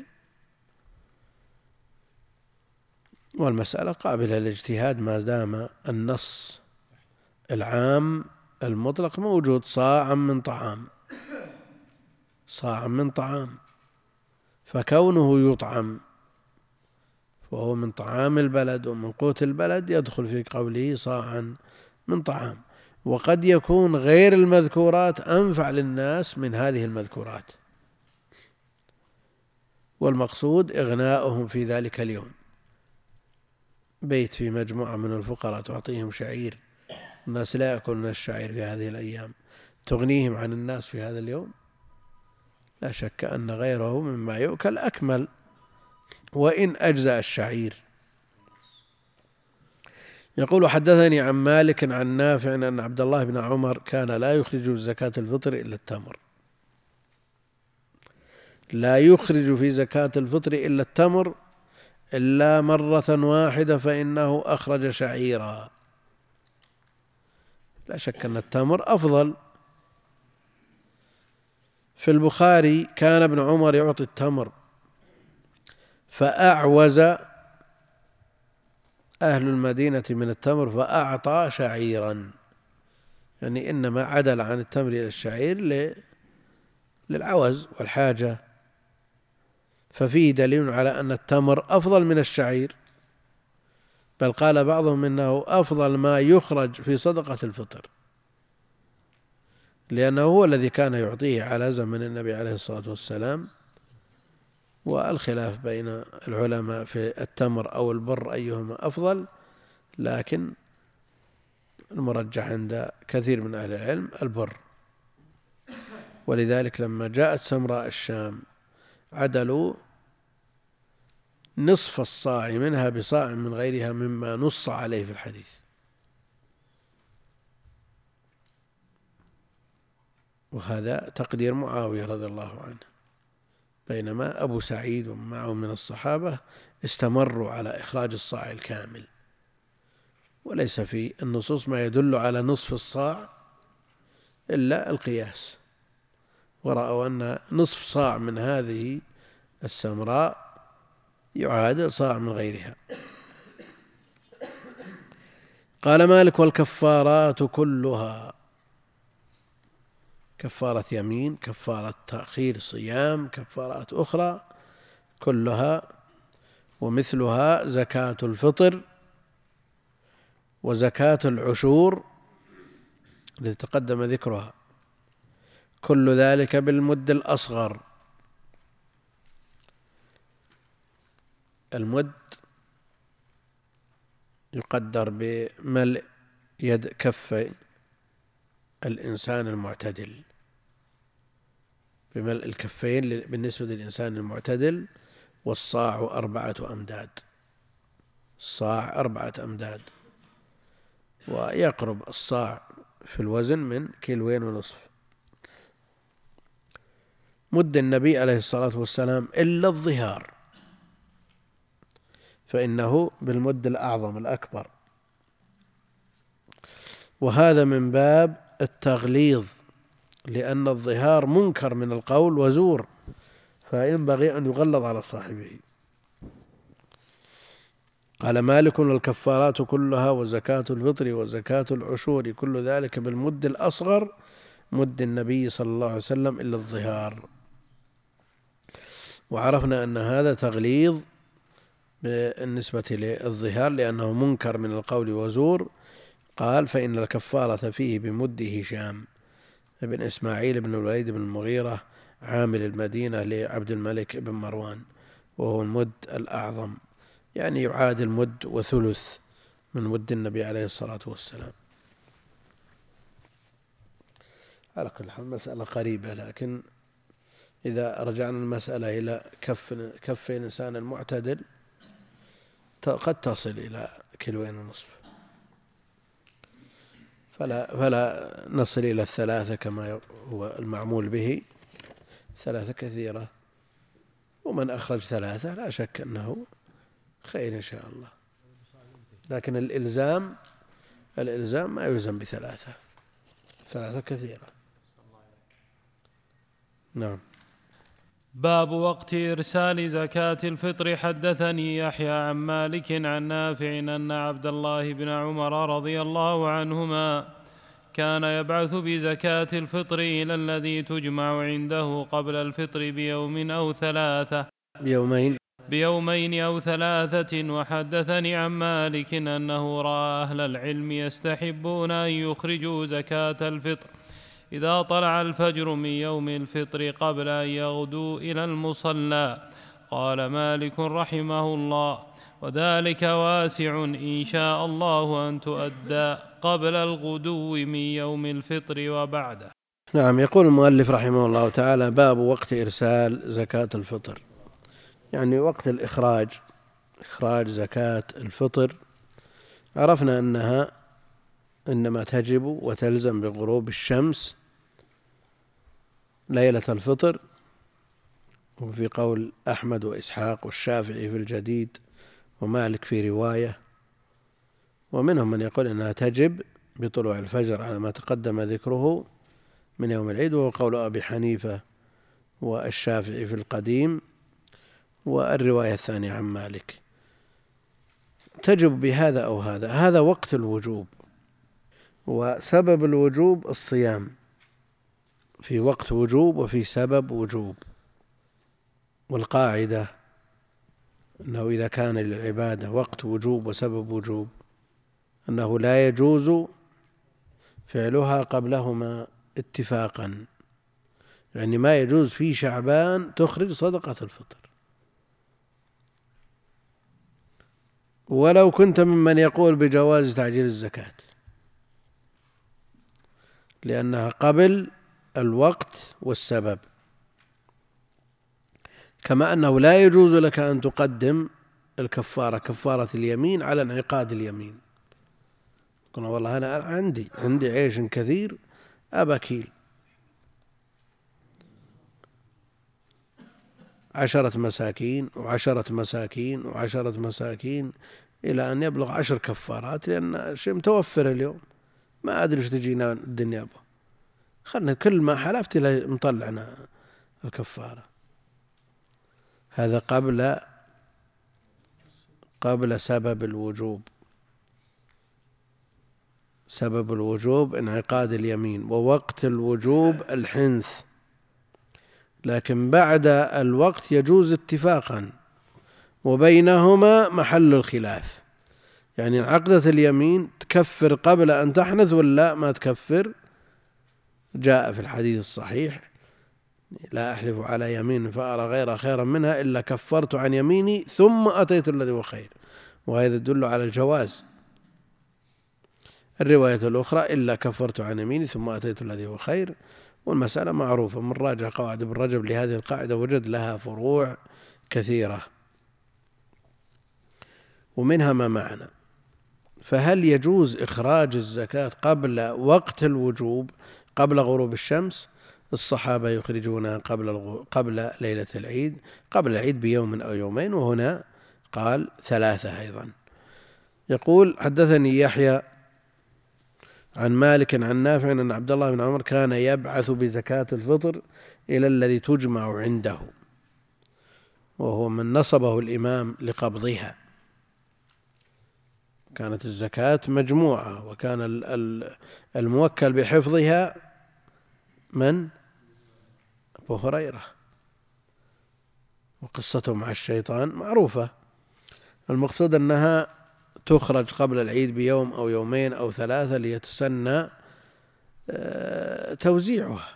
والمسألة قابلة للاجتهاد ما دام النص العام المطلق موجود: صاعا من طعام، صاعا من طعام، فكونه يطعم وهو من طعام البلد ومن قوت البلد يدخل في قوله صاعا من طعام. وقد يكون غير المذكورات أنفع للناس من هذه المذكورات، والمقصود إغناؤهم في ذلك اليوم. بيت في مجموعة من الفقراء تعطيهم شعير، الناس لا يأكلون الشعير في هذه الأيام، تغنيهم عن الناس في هذا اليوم؟ لا شك أن غيره مما يؤكل أكمل، وإن أجزأ الشعير. يقول: حدثني عن مالك عن نافع أن عبد الله بن عمر كان لا يخرج زكاة الفطر إلا التمر، لا يخرج في زكاة الفطر إلا التمر إلا مرة واحدة فإنه أخرج شعيرا. لا شك أن التمر أفضل. في البخاري: كان ابن عمر يعطي التمر فأعوز أهل المدينة من التمر فأعطى شعيرا، يعني إنما عدل عن التمر إلى الشعير للعوز والحاجة، ففيه دليل على أن التمر أفضل من الشعير، بل قال بعضهم إنه أفضل ما يخرج في صدقة الفطر، لأنه هو الذي كان يعطيه على زمن النبي عليه الصلاة والسلام. والخلاف بين العلماء في التمر أو البر أيهما أفضل، لكن المرجح عند كثير من أهل العلم البر. ولذلك لما جاءت سمراء الشام عدلوا نصف الصاع منها بصاع من غيرها مما نص عليه في الحديث. وهذا تقدير معاوية رضي الله عنه، بينما أبو سعيد ومعه من الصحابة استمروا على إخراج الصاع الكامل، وليس في النصوص ما يدل على نصف الصاع إلا القياس، ورأوا أن نصف صاع من هذه السمراء يعادل صاع من غيرها. قال مالك: والكفارات كلها، كفارة يمين، كفارة تأخير صيام، كفارات أخرى كلها ومثلها زكاة الفطر وزكاة العشور التي تقدم ذكرها، كل ذلك بالمد الأصغر. المد يقدر بملء يد كف الإنسان المعتدل، بملء الكفين بالنسبة للإنسان المعتدل. والصاع أربعة أمداد، الصاع أربعة أمداد، ويقرب الصاع في الوزن من كيلوين ونصف. مد النبي عليه الصلاة والسلام إلا الظهار، فإنه بالمد الأعظم الأكبر، وهذا من باب التغليظ، لأن الظهار منكر من القول وزور، فينبغي أن يغلظ على صاحبه. قال مالك: الكفارات كلها وزكاة الفطر وزكاة العشور كل ذلك بالمد الأصغر مد النبي صلى الله عليه وسلم إلا الظهار. وعرفنا أن هذا تغليظ بالنسبة للظهار لأنه منكر من القول وزور. قال: فإن الكفارة فيه بمد هشام بن إسماعيل بن الوليد بن المغيرة عامل المدينة لعبد الملك بن مروان، وهو المد الأعظم، يعني يعادل مد وثلث من مد النبي عليه الصلاة والسلام. على كل حال مسألة قريبة، لكن إذا رجعنا المسألة إلى كف كف الإنسان المعتدل قد تصل إلى كيلوين ونصف، فلا فلا نصل إلى الثلاثة كما هو المعمول به، ثلاثة كثيرة، ومن أخرج ثلاثة لا شك أنه خير إن شاء الله، لكن الإلزام الإلزام ما يلزم بثلاثة، ثلاثة كثيرة. نعم. باب وقت إرسال زكاة الفطر. حدثني يحيى عن مالك عن نافع أن عبد الله بن عمر رضي الله عنهما كان يبعث بزكاة الفطر إلى الذي تجمع عنده قبل الفطر بيوم أو ثلاثة بيومين بيومين أو ثلاثة. وحدثني عن مالك أنه رأى أهل العلم يستحبون أن يخرجوا زكاة الفطر إذا طلع الفجر من يوم الفطر قبل أن يغدوا إلى المصلى. قال مالك رحمه الله: وذلك واسع إن شاء الله أن تؤدى قبل الغدو من يوم الفطر وبعده. نعم. يقول المؤلف رحمه الله تعالى: باب وقت إرسال زكاة الفطر، يعني وقت الإخراج، إخراج زكاة الفطر. عرفنا أنها إنما تجب وتلزم بغروب الشمس ليلة الفطر، وفي قول أحمد وإسحاق والشافعي في الجديد ومالك في رواية، ومنهم من يقول إنها تجب بطلوع الفجر على ما تقدم ذكره من يوم العيد، وهو قول أبي حنيفة والشافعي في القديم، والرواية الثانية عن مالك. تجب بهذا أو هذا، هذا وقت الوجوب، وسبب الوجوب الصيام، في وقت وجوب وفي سبب وجوب. والقاعدة أنه إذا كان للعبادة وقت وجوب وسبب وجوب أنه لا يجوز فعلها قبلهما اتفاقا، يعني ما يجوز في شعبان تخرج صدقة الفطر، ولو كنت ممن يقول بجواز تعجيل الزكاة، لأنها قبل الوقت والسبب. كما أنه لا يجوز لك أن تقدم الكفارة، كفارة اليمين، على انعقاد اليمين. قلنا والله أنا عندي عندي عيش كثير أبكيل عشرة مساكين وعشرة مساكين وعشرة مساكين إلى أن يبلغ عشر كفارات، لأن شيء متوفر اليوم، ما أدري ايش تجينا الدنيا به، خلنا كل ما حلفت لا مطلعنا الكفارة. هذا قبل قبل سبب الوجوب. سبب الوجوب انعقاد اليمين، ووقت الوجوب الحنث، لكن بعد الوقت يجوز اتفاقا، وبينهما محل الخلاف، يعني عقدة اليمين تكفر قبل أن تحنث ولا ما تكفر. جاء في الحديث الصحيح: لا أحلف على يمين فأرى غير خيرا منها إلا كفرت عن يميني ثم أتيت الذي هو خير، وهذا يدل على الجواز. الرواية الأخرى: إلا كفرت عن يميني ثم أتيت الذي هو خير. والمسألة معروفة، من راجع قواعد ابن رجب لهذه القاعدة وجد لها فروع كثيرة، ومنها ما معنا. فهل يجوز إخراج الزكاة قبل وقت الوجوب، قبل غروب الشمس؟ الصحابة يخرجونها قبل قبل ليلة العيد، قبل العيد بيوم أو يومين، وهنا قال ثلاثة أيضا. يقول: حدثني يحيى عن مالك عن نافع أن عبد الله بن عمر كان يبعث بزكاة الفطر إلى الذي تجمع عنده، وهو من نصبه الإمام لقبضها. كانت الزكاة مجموعة، وكان الموكل بحفظها من؟ أبو هريرة، وقصته مع الشيطان معروفة. المقصود أنها تخرج قبل العيد بيوم أو يومين أو ثلاثة ليتسنى توزيعها،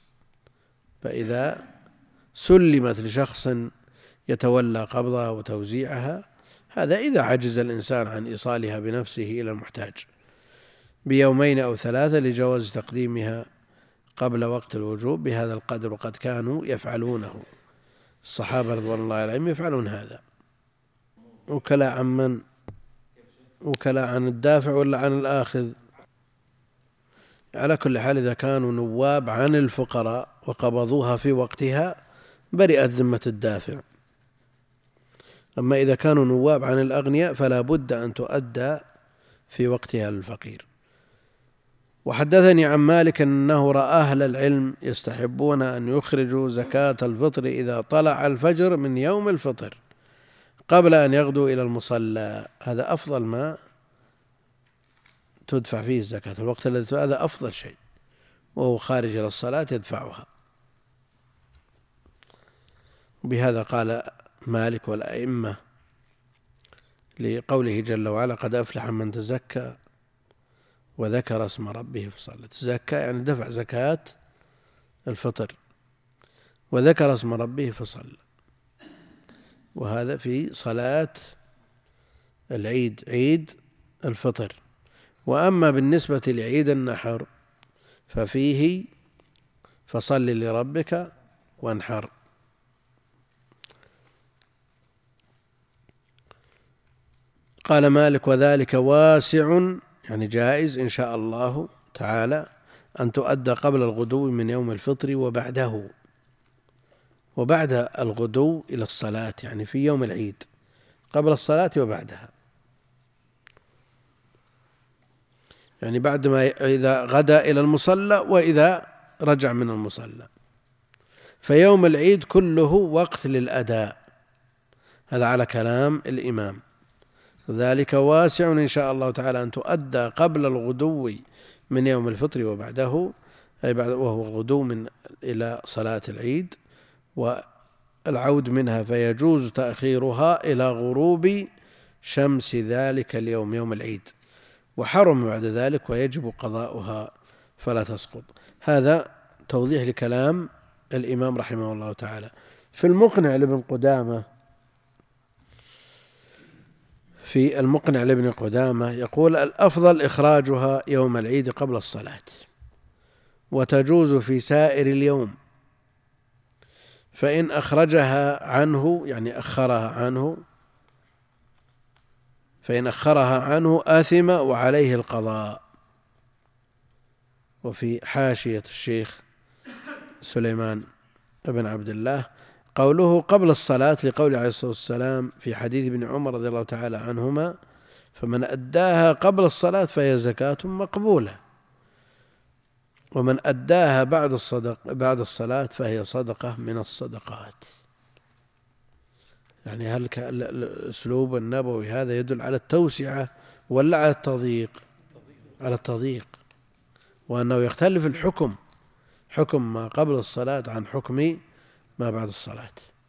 فإذا سلمت لشخص يتولى قبضها وتوزيعها، هذا إذا عجز الإنسان عن إيصالها بنفسه إلى المحتاج، بيومين أو ثلاثة لجواز تقديمها قبل وقت الوجوب بهذا القدر، وقد كانوا يفعلونه، الصحابة رضوان الله عليهم يفعلون هذا. وكلاء عن من؟ وكلاء عن الدافع ولا عن الآخذ؟ على كل حال إذا كانوا نواب عن الفقراء وقبضوها في وقتها برئت ذمة الدافع. أما إذا كانوا نواب عن الأغنياء فلا بد أن تؤدى في وقتها للفقير. وحدثني عن مالك أنه رأى أهل العلم يستحبون أن يخرجوا زكاة الفطر إذا طلع الفجر من يوم الفطر قبل أن يغدوا إلى المصلى. هذا أفضل ما تدفع فيه الزكاة، الوقت الذي هذا أفضل شيء، وهو خارج إلى الصلاة يدفعها. بهذا قال مالك والأئمة لقوله جل وعلا: قد أفلح من تزكى وذكر اسم ربه فصلى. تزكى يعني دفع زكاة الفطر، وذكر اسم ربه فصلى، وهذا في صلاة العيد، عيد الفطر. وأما بالنسبة لعيد النحر ففيه فصل لربك وانحر. قال مالك: وذلك واسع، يعني جائز إن شاء الله تعالى أن تؤدى قبل الغدو من يوم الفطر وبعده، وبعد الغدو إلى الصلاة، يعني في يوم العيد قبل الصلاة وبعدها، يعني بعد ما إذا غدا إلى المصلى وإذا رجع من المصلى. فيوم العيد كله وقت للأداء، هذا على كلام الإمام. ذلك واسع إن شاء الله تعالى أن تؤدى قبل الغدو من يوم الفطر وبعده، أي بعد وهو الغدو من إلى صلاة العيد والعود منها، فيجوز تأخيرها إلى غروب شمس ذلك اليوم يوم العيد، وحرم بعد ذلك ويجب قضاؤها فلا تسقط. هذا توضيح لكلام الإمام رحمه الله تعالى. في المقنع لابن قدامة في المقنع لابن قدامة يقول: الأفضل إخراجها يوم العيد قبل الصلاة، وتجوز في سائر اليوم، فإن أخرجها عنه يعني أخرها عنه فإن أخرها عنه آثم وعليه القضاء. وفي حاشية الشيخ سليمان بن عبد الله قوله قبل الصلاة لقول عليه الصلاة والسلام في حديث ابن عمر رضي الله تعالى عنهما: فمن أداها قبل الصلاة فهي زكاة مقبولة، ومن أداها بعد الصدق بعد الصلاة فهي صدقة من الصدقات. يعني هل الأسلوب النبوي هذا يدل على التوسعة ولا على التضييق؟ على التضييق، وأنه يختلف الحكم، حكم ما قبل الصلاة عن حكم ما بعد الصلاة.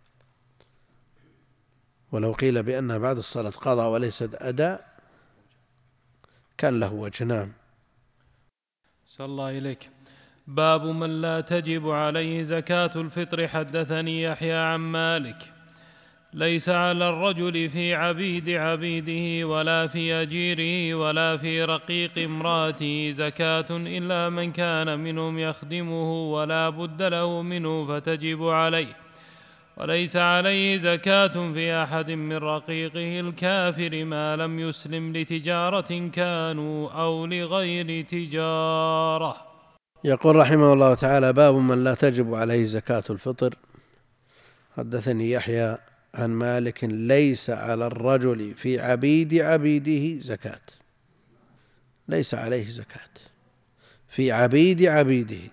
ولو قيل بأن بعد الصلاة قضاء وليست أداء كان له وجه. نعم. صلى الله إليك. باب من لا تجب عليه زكاة الفطر. حدثني يحيى عن مالك: ليس على الرجل في عبيد عبيده ولا في أجيره ولا في رقيق امرأته زكاة إلا من كان منهم يخدمه ولا بد له منه فتجب عليه، وليس عليه زكاة في أحد من رقيقه الكافر ما لم يسلم لتجارة كانوا أو لغير تجارة. يقول رحمه الله تعالى: باب من لا تجب عليه زكاة الفطر. حدثني يحيى عن مالك: ليس على الرجل في عبيد عبيده زكاة، ليس عليه زكاة في عبيد عبيده،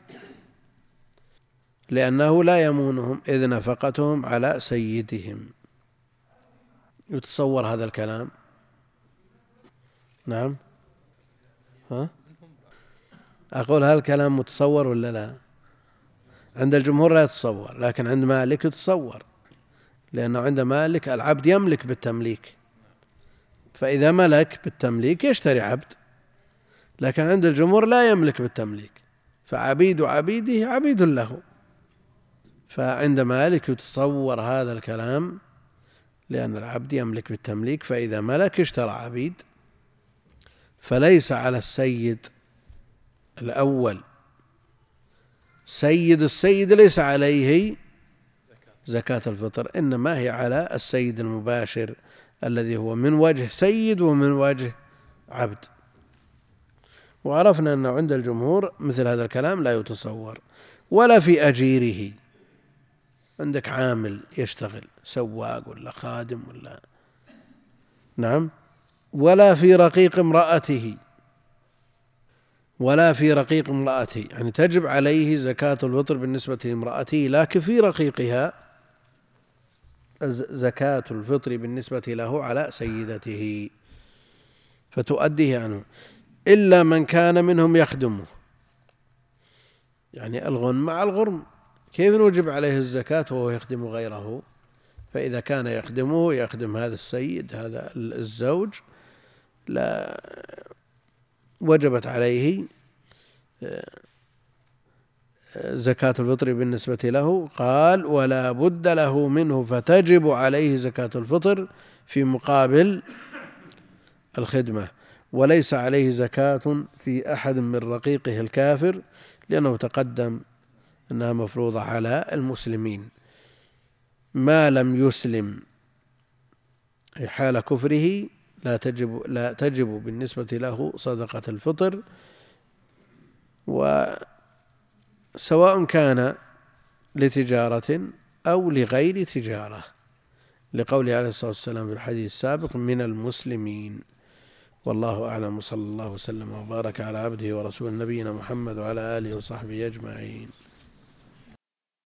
لأنه لا يمونهم إذ نفقتهم على سيدهم. يتصور هذا الكلام؟ نعم. ها؟ أقول هل الكلام متصور ولا لا؟ عند الجمهور لا يتصور، لكن عند مالك يتصور، لأنه عند مالك العبد يملك بالتمليك، فإذا ملك بالتمليك يشتري عبد، لكن عند الجمهور لا يملك بالتمليك، فعبيد عبيده عبيد له. فعند مالك يتصور هذا الكلام لأن العبد يملك بالتمليك، فإذا ملك اشترى عبيد. فليس على السيد الأول، سيد السيد ليس عليه زكاة الفطر، إنما هي على السيد المباشر الذي هو من وجه سيد ومن وجه عبد. وعرفنا أنه عند الجمهور مثل هذا الكلام لا يتصور. ولا في أجيره، عندك عامل يشتغل سواق ولا خادم ولا نعم، ولا في رقيق امرأته، ولا في رقيق امرأته، يعني تجب عليه زكاة الفطر بالنسبة لامرأته، لكن في رقيقها زكاة الفطر بالنسبة له على سيدته فتؤديه عنه، إلا من كان منهم يخدمه، يعني الغنم مع الغرم كيف نوجب عليه الزكاة وهو يخدم غيره؟ فإذا كان يخدمه يخدم هذا السيد هذا الزوج لا وجبت عليه زكاة الفطر بالنسبة له. قال ولا بد له منه فتجب عليه زكاة الفطر في مقابل الخدمة، وليس عليه زكاة في أحد من رقيقه الكافر، لأنه تقدم أنها مفروضة على المسلمين ما لم يسلم حال كفره، لا تجب لا تجب بالنسبة له صدقة الفطر، وسواء كان لتجارة أو لغير تجارة، لقوله عليه الصلاة والسلام في الحديث السابق من المسلمين. والله أعلم، صلى الله وسلم وبارك على عبده ورسوله نبينا محمد وعلى آله وصحبه أجمعين.